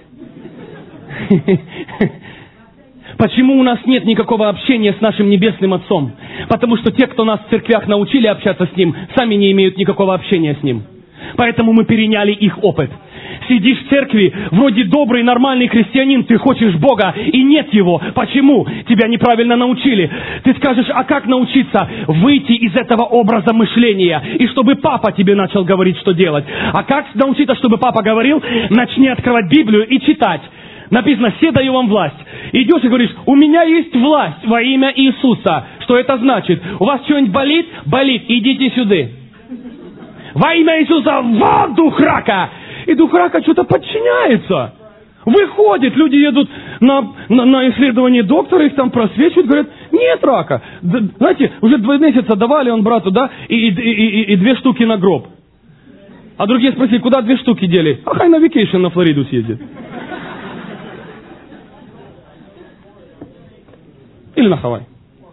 Почему у нас нет никакого общения с нашим Небесным Отцом? Потому что те, кто нас в церквях научили общаться с Ним, сами не имеют никакого общения с Ним. Поэтому мы переняли их опыт. Сидишь в церкви, вроде добрый, нормальный христианин, ты хочешь Бога, и нет Его. Почему? Тебя неправильно научили. Ты скажешь: а как научиться? Выйти из этого образа мышления, и чтобы папа тебе начал говорить, что делать. А как научиться, чтобы папа говорил? Начни открывать Библию и читать. Написано: «Се даю вам власть». Идешь и говоришь: у меня есть власть во имя Иисуса. Что это значит? У вас что-нибудь болит? Болит. Идите сюда. Во имя Иисуса, вон дух рака! И дух рака что-то подчиняется. Выходит, люди едут на, на, на исследование доктора, их там просвечивают, говорят: нет рака. Д, знаете, уже два месяца давали он брату, да, и, и, и, и, и две штуки на гроб. А другие спросили: куда две штуки дели? А хай на вакейшн на Флориду съездит. Или на Хавай.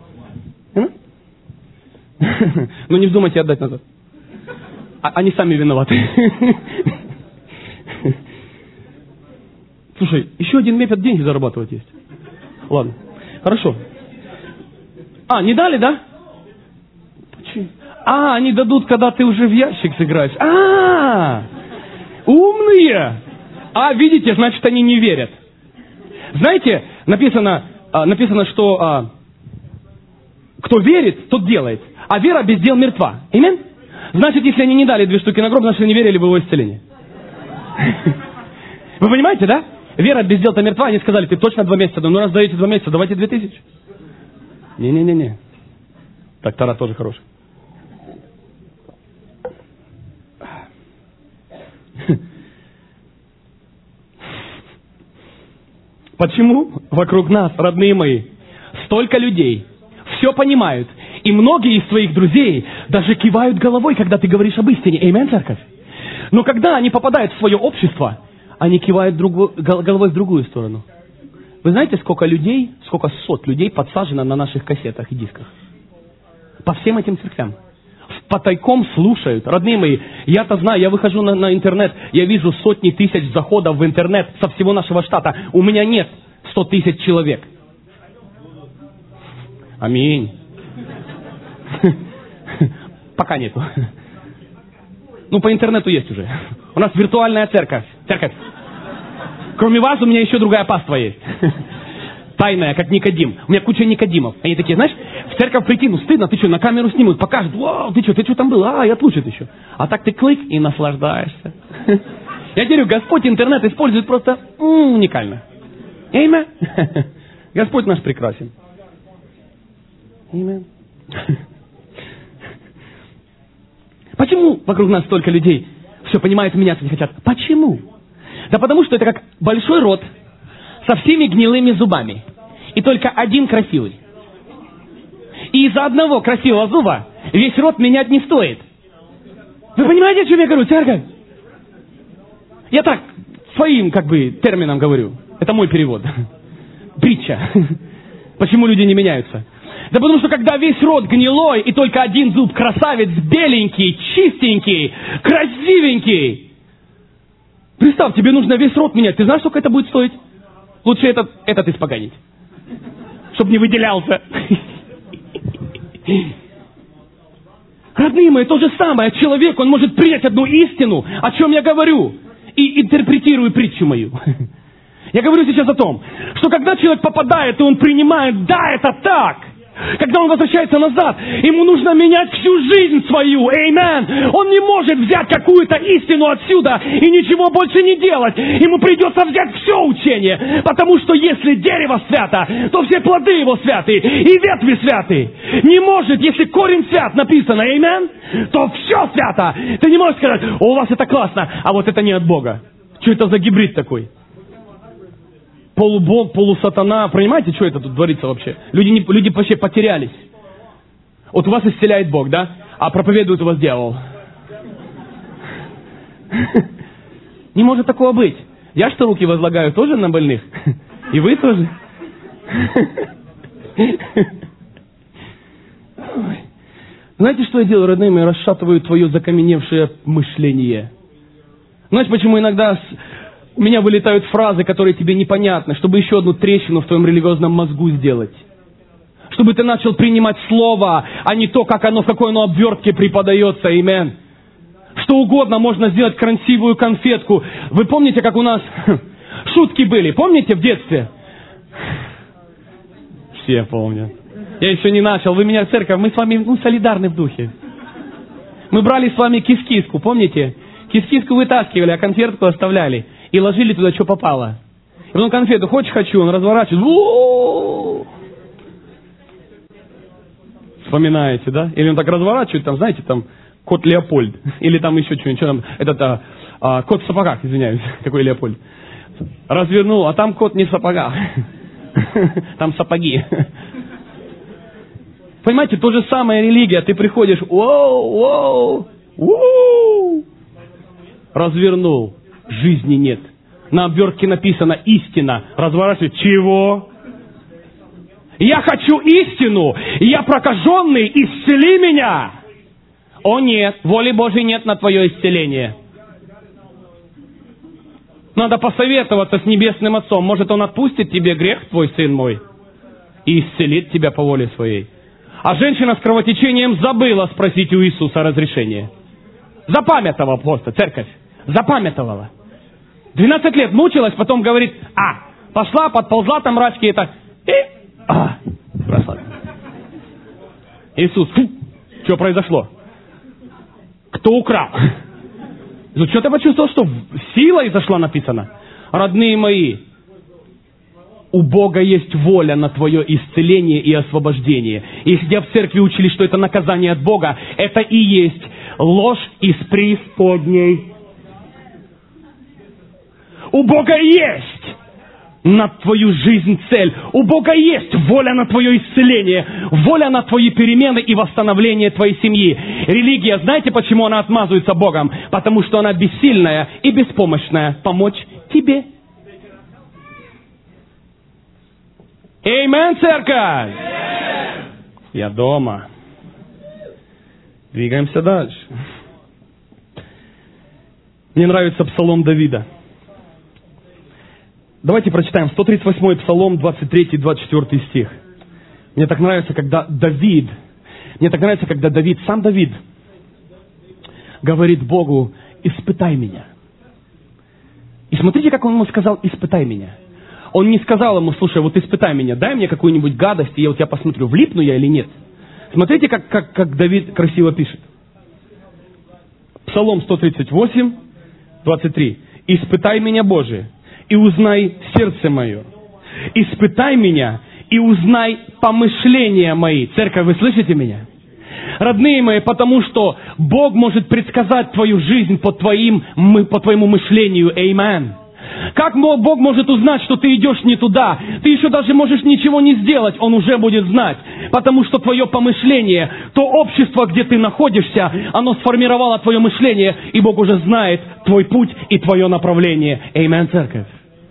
Но не вздумайте отдать назад. А, они сами виноваты. Слушай, еще один метод деньги зарабатывать есть. Ладно, хорошо. А, не дали, да? Почему? А, они дадут, когда ты уже в ящик сыграешь. А, умные. А, видите, значит, они не верят. Знаете, написано, написано, что кто верит, тот делает. А вера без дел мертва. Аминь? Значит, если они не дали две штуки на гроб, значит, они верили в его исцеление. Вы понимаете, да? Вера без дел-то мертва. Они сказали: ты точно два месяца? Ну, раз даете два месяца, давайте две тысячи. Не-не-не-не. Так, Тара тоже хороший. Почему вокруг нас, родные мои, столько людей все понимают, и многие из твоих друзей даже кивают головой, когда ты говоришь об истине. Аминь, церковь? Но когда они попадают в свое общество, они кивают другу, головой в другую сторону. Вы знаете, сколько людей, сколько сот людей подсажено на наших кассетах и дисках? По всем этим церквям. Потайком слушают. Родные мои, я-то знаю, я выхожу на, на интернет, я вижу сотни тысяч заходов в интернет со всего нашего штата. У меня нет сто тысяч человек. Аминь. Пока нету. Ну, по интернету есть уже. У нас виртуальная церковь. Церковь. Кроме вас, у меня еще другая паства есть. Тайная, как Никодим. У меня куча Никодимов. Они такие: знаешь, в церковь прийти, ну стыдно, ты что, на камеру снимут, покажут: вау, ты что, ты что там был? А, и отлучат еще. А так ты клик и наслаждаешься. Я говорю, Господь интернет использует просто м-м, уникально. Имя? Господь наш прекрасен. Имя. Почему вокруг нас столько людей все понимают, меняться не хотят? Почему? Да потому что это как большой рот со всеми гнилыми зубами. И только один красивый. И из-за одного красивого зуба весь рот менять не стоит. Вы понимаете, о чем я говорю, церковь? Я так, своим, как бы, термином говорю. Это мой перевод. Притча. Почему люди не меняются? Да потому что когда весь рот гнилой, и только один зуб красавец, беленький, чистенький, красивенький. Представь, тебе нужно весь рот менять. Ты знаешь, сколько это будет стоить? Лучше этот, этот испоганить. Чтобы не выделялся. Родные мои, то же самое. Человек, он может принять одну истину, о чем я говорю, и интерпретирую притчу мою. Я говорю сейчас о том, что когда человек попадает, и он принимает: да, это так, Когда он возвращается назад, ему нужно менять всю жизнь свою. Amen. Он не может взять какую-то истину отсюда и ничего больше не делать. Ему придется взять все учение. Потому что если дерево свято, то все плоды его святы. И ветви святы. Не может, если корень свят, написано, amen, то все свято. Ты не можешь сказать, у вас это классно, а вот это не от Бога. Что это за гибрид такой? Полубог, полусатана. Понимаете, что это тут творится вообще? Люди, не, люди вообще потерялись. Вот у вас исцеляет Бог, да? А проповедует у вас дьявол. Не может такого быть. Я что руки возлагаю тоже на больных? И вы тоже? Знаете, что я делаю, родные мои? Расшатываю твое закаменевшее мышление. Знаете, почему иногда у меня вылетают фразы, которые тебе непонятны, чтобы еще одну трещину в твоем религиозном мозгу сделать. Чтобы ты начал принимать слово, а не то, как оно, в какой оно обвертке преподается. Амен. Что угодно можно сделать красивую конфетку. Вы помните, как у нас шутки были? Помните в детстве? Все помнят. Я еще не начал. Вы меня, церковь, мы с вами ну, солидарны в духе. Мы брали с вами кис-киску, помните? Кис-киску вытаскивали, а конфетку оставляли. И ложили туда, что попало. И потом конфету, хочешь, хочу, он разворачивает. У-у-у! Вспоминаете, да? Или он так разворачивает, там, знаете, там, кот Леопольд. Или там еще что-нибудь. Что там? Этот, а, а, кот в сапогах, извиняюсь. Какой Леопольд? Развернул, а там кот не в сапогах. Там сапоги. Понимаете, то же самое религия. Ты приходишь, воу, воу, воу. Развернул. Жизни нет. На обвертке написано истина. Разворачивает. Чего? Я хочу истину. Я прокаженный. Исцели меня. О нет. Воли Божьей нет на твое исцеление. Надо посоветоваться с Небесным Отцом. Может, Он отпустит тебе грех, твой сын мой, и исцелит тебя по воле своей. А женщина с кровотечением забыла спросить у Иисуса разрешение. Запамятовала просто, церковь. Запамятовала. двенадцать лет мучилась, потом говорит, а, пошла, подползла там рачки, это, и, а, прошла. Иисус, фу, что произошло? Кто украл? Ну, что ты почувствовал, что сила изошла, написано? Родные мои, у Бога есть воля на твое исцеление и освобождение. Если тебя в церкви учили, что это наказание от Бога, это и есть ложь из преисподней. У Бога есть на твою жизнь цель. У Бога есть воля на твое исцеление, воля на твои перемены и восстановление твоей семьи. Религия, знаете, почему она отмазывается Богом? Потому что она бессильная и беспомощная помочь тебе. Аминь, церковь! Я дома. Двигаемся дальше. Мне нравится псалом Давида. Давайте прочитаем сто тридцать восьмой псалом, двадцать третий двадцать четвёртый стих. Мне так нравится, когда Давид, мне так нравится, когда Давид, сам Давид, говорит Богу, испытай меня. И смотрите, как он ему сказал, испытай меня. Он не сказал ему, слушай, вот испытай меня, дай мне какую-нибудь гадость, и я у тебя посмотрю, влипну я или нет. Смотрите, как, как, как Давид красиво пишет. Псалом сто тридцать восемь, двадцать три. «Испытай меня, Боже, и узнай сердце мое. Испытай меня, и узнай помышления мои». Церковь, вы слышите меня? Родные мои, потому что Бог может предсказать твою жизнь по, твоим, по твоему мышлению. Аминь. Как Бог может узнать, что ты идешь не туда? Ты еще даже можешь ничего не сделать, Он уже будет знать. Потому что твое помышление, то общество, где ты находишься, оно сформировало твое мышление, и Бог уже знает твой путь и твое направление. Аминь, церковь.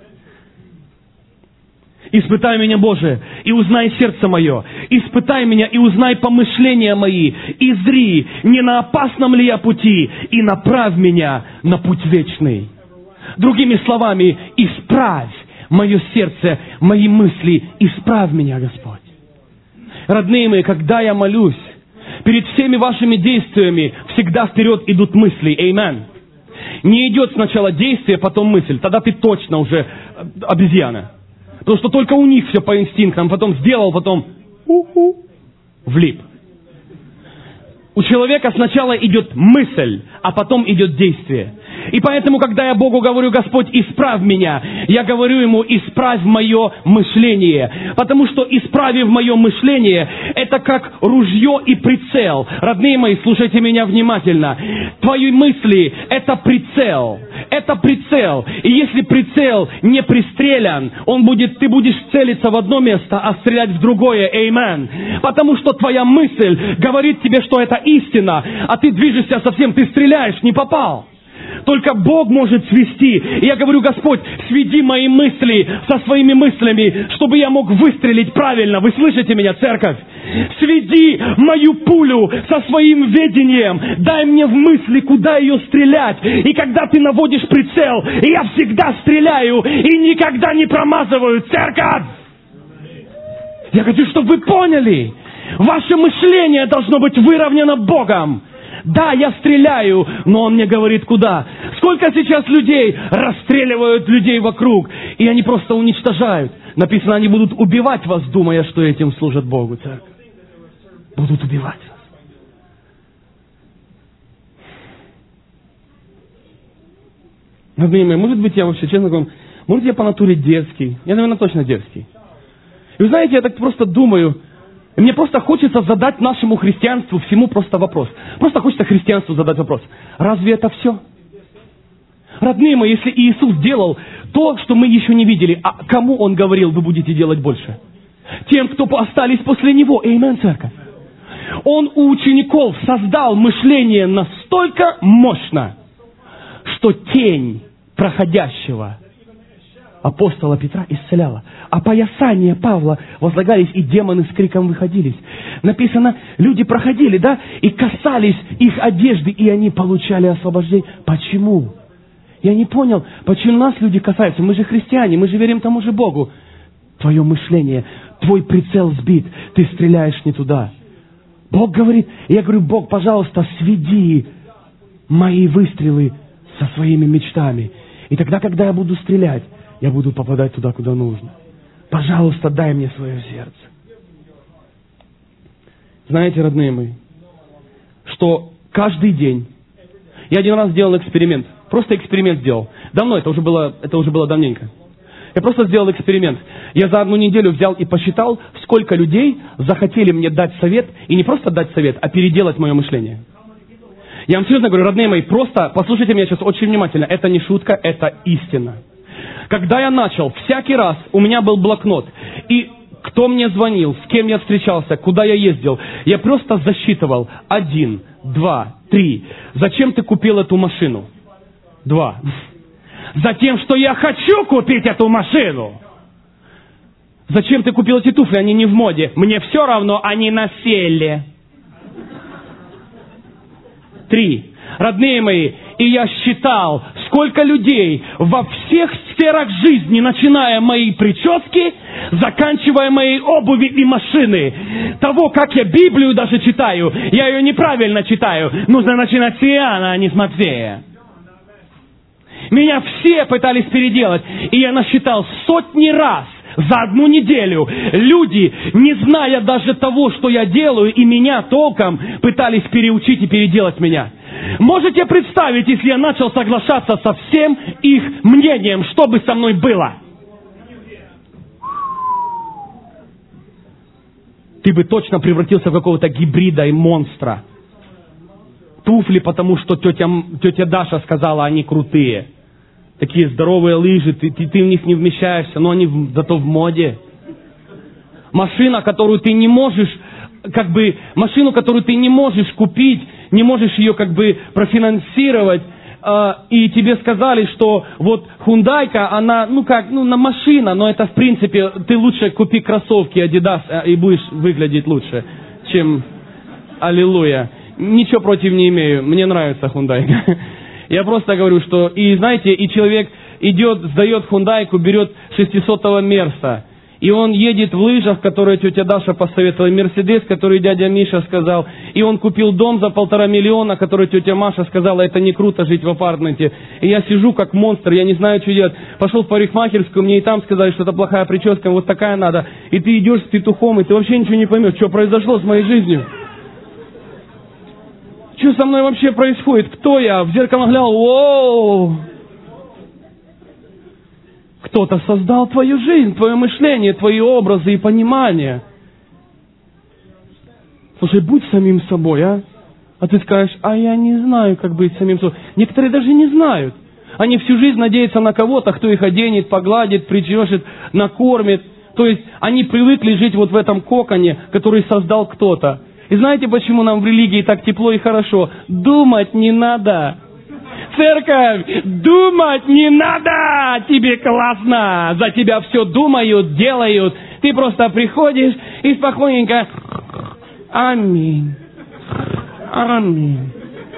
«Испытай меня, Боже, и узнай сердце мое. Испытай меня и узнай помышления мои. И зри, не на опасном ли я пути, и направь меня на путь вечный». Другими словами, исправь мое сердце, мои мысли, исправь меня, Господь. Родные мои, когда я молюсь, перед всеми вашими действиями всегда вперед идут мысли. Аминь. Не идет сначала действие, потом мысль. Тогда ты точно уже обезьяна. Потому что только у них все по инстинктам. Потом сделал, потом... У-ху. влип. У человека сначала идет мысль, а потом идет действие. И поэтому, когда я Богу говорю: Господь, исправь меня, я говорю Ему: исправь мое мышление. Потому что, исправив мое мышление, это как ружье и прицел. Родные мои, слушайте меня внимательно. Твои мысли – это прицел. Это прицел. И если прицел не пристрелян, он будет, ты будешь целиться в одно место, а стрелять в другое. Эймен. Потому что твоя мысль говорит тебе, что это истина, а ты движешься совсем, ты стреляешь, не попал. Только Бог может свести. И я говорю: Господь, сведи мои мысли со своими мыслями, чтобы я мог выстрелить правильно. Вы слышите меня, церковь? Сведи мою пулю со своим ведением. Дай мне в мысли, куда ее стрелять. И когда ты наводишь прицел, я всегда стреляю и никогда не промазываю. Церковь! Я хочу, чтобы вы поняли. Ваше мышление должно быть выровнено Богом. Да, я стреляю, но Он мне говорит, куда. Сколько сейчас людей расстреливают людей вокруг, и они просто уничтожают. Написано, они будут убивать вас, думая, что этим служат Богу, церковь. Будут убивать вас. Родные мои, может быть, я вообще, честно говорю, может, я по натуре дерзкий. Я, наверное, точно дерзкий. И вы знаете, я так просто думаю, и мне просто хочется задать нашему христианству всему просто вопрос. Просто хочется христианству задать вопрос. Разве это все? Родные мои, если Иисус делал то, что мы еще не видели, а кому Он говорил: вы будете делать больше? Тем, кто остались после Него. Эймен, церковь. Он у учеников создал мышление настолько мощно, что тень проходящего апостола Петра исцеляла. Опоясание Павла возлагались, и демоны с криком выходились. Написано, люди проходили, да, и касались их одежды, и они получали освобождение. Почему? Я не понял, почему нас люди касаются. Мы же христиане, мы же верим тому же Богу. Твое мышление, твой прицел сбит, ты стреляешь не туда. Бог говорит, я говорю: Бог, пожалуйста, сведи мои выстрелы со своими мечтами. И тогда, когда я буду стрелять, я буду попадать туда, куда нужно. Пожалуйста, дай мне свое сердце. Знаете, родные мои, что каждый день... Я один раз сделал эксперимент. Просто эксперимент сделал. Давно, это уже было, это уже было давненько. Я просто сделал эксперимент. Я за одну неделю взял и посчитал, сколько людей захотели мне дать совет, и не просто дать совет, а переделать мое мышление. Я вам серьезно говорю, родные мои, просто послушайте меня сейчас очень внимательно. Это не шутка, это истина. Когда я начал, всякий раз у меня был блокнот, и кто мне звонил, с кем я встречался, куда я ездил, я просто засчитывал. Один, два, три. Зачем ты купил эту машину? Два. Затем, что я хочу купить эту машину. Зачем ты купил эти туфли? Они не в моде. Мне все равно, они на селе. Три. Родные мои, и я считал, сколько людей во всех сферах жизни, начиная мои прически, заканчивая моей обуви и машины. Того, как я Библию даже читаю, я ее неправильно читаю. Нужно начинать с Иоанна, а не с Матфея. Меня все пытались переделать, и я насчитал сотни раз за одну неделю. Люди, не зная даже того, что я делаю, и меня толком пытались переучить и переделать меня. Можете представить, если я начал соглашаться со всем их мнением, что бы со мной было? Ты бы точно превратился в какого-то гибрида и монстра. Туфли, потому что тетя, тетя Даша сказала, они крутые. Такие здоровые лыжи, ты, ты, ты в них не вмещаешься, но они в, зато в моде. Машина, которую ты не можешь, как бы, машину, которую ты не можешь купить, не можешь ее как бы профинансировать, э, и тебе сказали, что вот хундайка, она, ну как, ну на машина, но это в принципе, ты лучше купи кроссовки Adidas и будешь выглядеть лучше, чем аллилуйя. Ничего против не имею, мне нравится хундайка. Я просто говорю, что, и знаете, и человек идет, сдает хундайку, берет шестисотого мерса, И он едет в лыжах, которые тетя Даша посоветовала, Мерседес, который дядя Миша сказал. И он купил дом за полтора миллиона, который тетя Маша сказала, это не круто жить в апартменте. И я сижу как монстр, я не знаю, что делать. Пошел в парикмахерскую, мне и там сказали, что это плохая прическа, вот такая надо. И ты идешь с петухом, и ты вообще ничего не поймешь, что произошло с моей жизнью. Что со мной вообще происходит? Кто я? В зеркало глянул, воу! Кто-то создал твою жизнь, твое мышление, твои образы и понимание. Слушай, будь самим собой, а? А ты скажешь, а я не знаю, как быть самим собой. Некоторые даже не знают. Они всю жизнь надеются на кого-то, кто их оденет, погладит, причешет, накормит. То есть они привыкли жить вот в этом коконе, который создал кто-то. И знаете, почему нам в религии так тепло и хорошо? Думать не надо. Церковь, думать не надо, тебе классно, за тебя все думают, делают. Ты просто приходишь и спокойненько, аминь, аминь.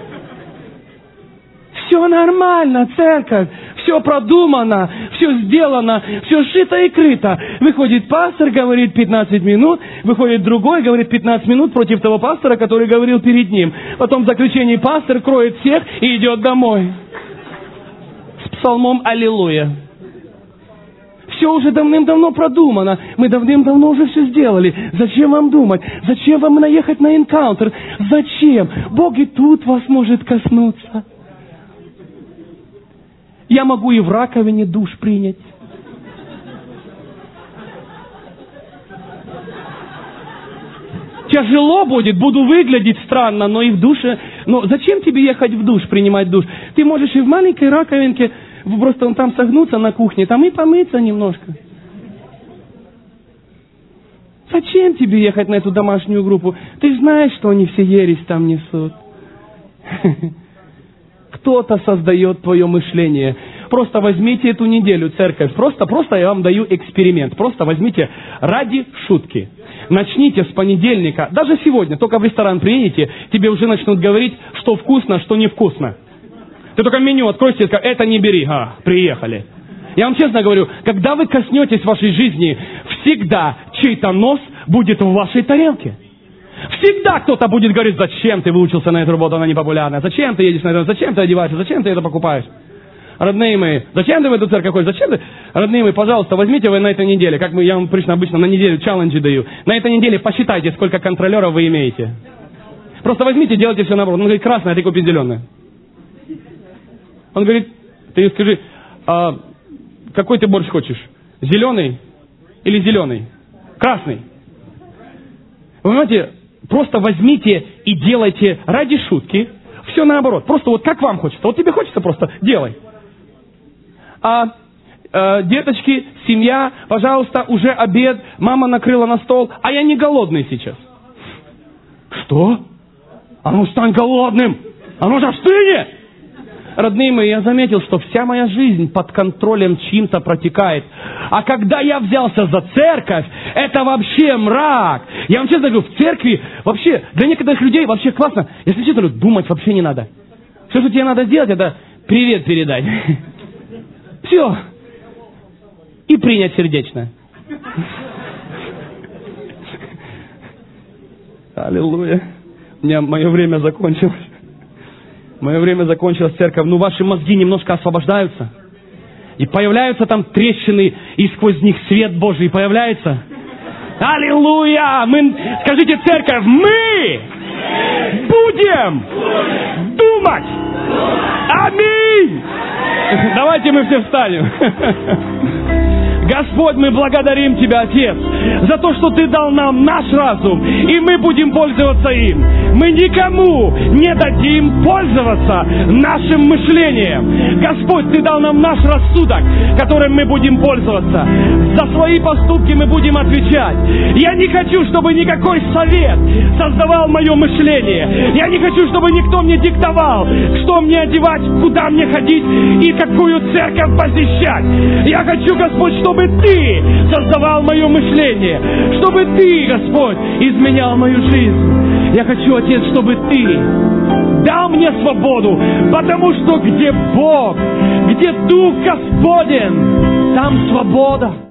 Все нормально, церковь, все продумано, все сделано, все шито и крыто. Выходит пастор, говорит пятнадцать минут, выходит другой, говорит пятнадцать минут против того пастора, который говорил перед ним. Потом в заключении пастор кроет всех и идет домой. С псалмом «Аллилуйя». Все уже давным-давно продумано. Мы давным-давно уже все сделали. Зачем вам думать? Зачем вам наехать на энкаунтер? Зачем? Бог и тут вас может коснуться. Я могу и в раковине душ принять. Тяжело будет, буду выглядеть странно, но и в душе. Но зачем тебе ехать в душ, принимать душ? Ты можешь и в маленькой раковинке, просто там согнуться на кухне, там и помыться немножко. Зачем тебе ехать на эту домашнюю группу? Ты же знаешь, что они все ересь там несут. Кто-то создает твое мышление. Просто возьмите эту неделю, церковь. Просто, просто я вам даю эксперимент. Просто возьмите ради шутки. Начните с понедельника. Даже сегодня, только в ресторан приедете, тебе уже начнут говорить, что вкусно, что невкусно. Ты только меню откроешь и скажешь, это не бери. А, приехали. Я вам честно говорю, когда вы коснетесь вашей жизни, всегда чей-то нос будет в вашей тарелке. Всегда кто-то будет говорить, зачем ты выучился на эту работу, она не популярная, зачем ты едешь на эту, зачем ты одеваешься, зачем ты это покупаешь. Родные мои, зачем ты в эту церковь ходишь, зачем ты? Родные мои, пожалуйста, возьмите вы на этой неделе, как мы, я вам обычно, обычно на неделю челленджи даю, на этой неделе посчитайте, сколько контролеров вы имеете. Просто возьмите, делайте все наоборот. Он говорит, красное, а ты купи зеленое. Он говорит, ты скажи, а какой ты борщ хочешь? Зеленый или зеленый? Красный. Вы понимаете, просто возьмите и делайте ради шутки все наоборот. Просто вот как вам хочется. Вот тебе хочется, просто делай. А, э, деточки, семья, пожалуйста, уже обед, мама накрыла на стол, а я не голодный сейчас. Что? А ну стань голодным! А ну же остынь! Родные мои, я заметил, что вся моя жизнь под контролем чьим-то протекает. А когда я взялся за церковь, это вообще мрак. Я вам честно говорю, в церкви вообще, для некоторых людей вообще классно. Если честно говорю, думать вообще не надо. Все, что тебе надо сделать, это привет передать. Все. И принять сердечно. Аллилуйя. У меня мое время закончилось. Мое время закончилось, церковь. Ну, ваши мозги немножко освобождаются. И появляются там трещины, и сквозь них свет Божий появляется. Аллилуйя! Мы, скажите, церковь, мы будем думать. Аминь! Давайте мы все встанем. Господь, мы благодарим Тебя, Отец, за то, что Ты дал нам наш разум, и мы будем пользоваться им. Мы никому не дадим пользоваться нашим мышлением. Господь, Ты дал нам наш рассудок, которым мы будем пользоваться. За свои поступки мы будем отвечать. Я не хочу, чтобы никакой совет создавал мое мышление. Я не хочу, чтобы никто мне диктовал, что мне одевать, куда мне ходить и какую церковь посещать. Я хочу, Господь, чтобы Ты создавал мое мышление, чтобы Ты, Господь, изменял мою жизнь. Я хочу, Отец, чтобы Ты дал мне свободу, потому что где Бог, где Дух Господень, там свобода.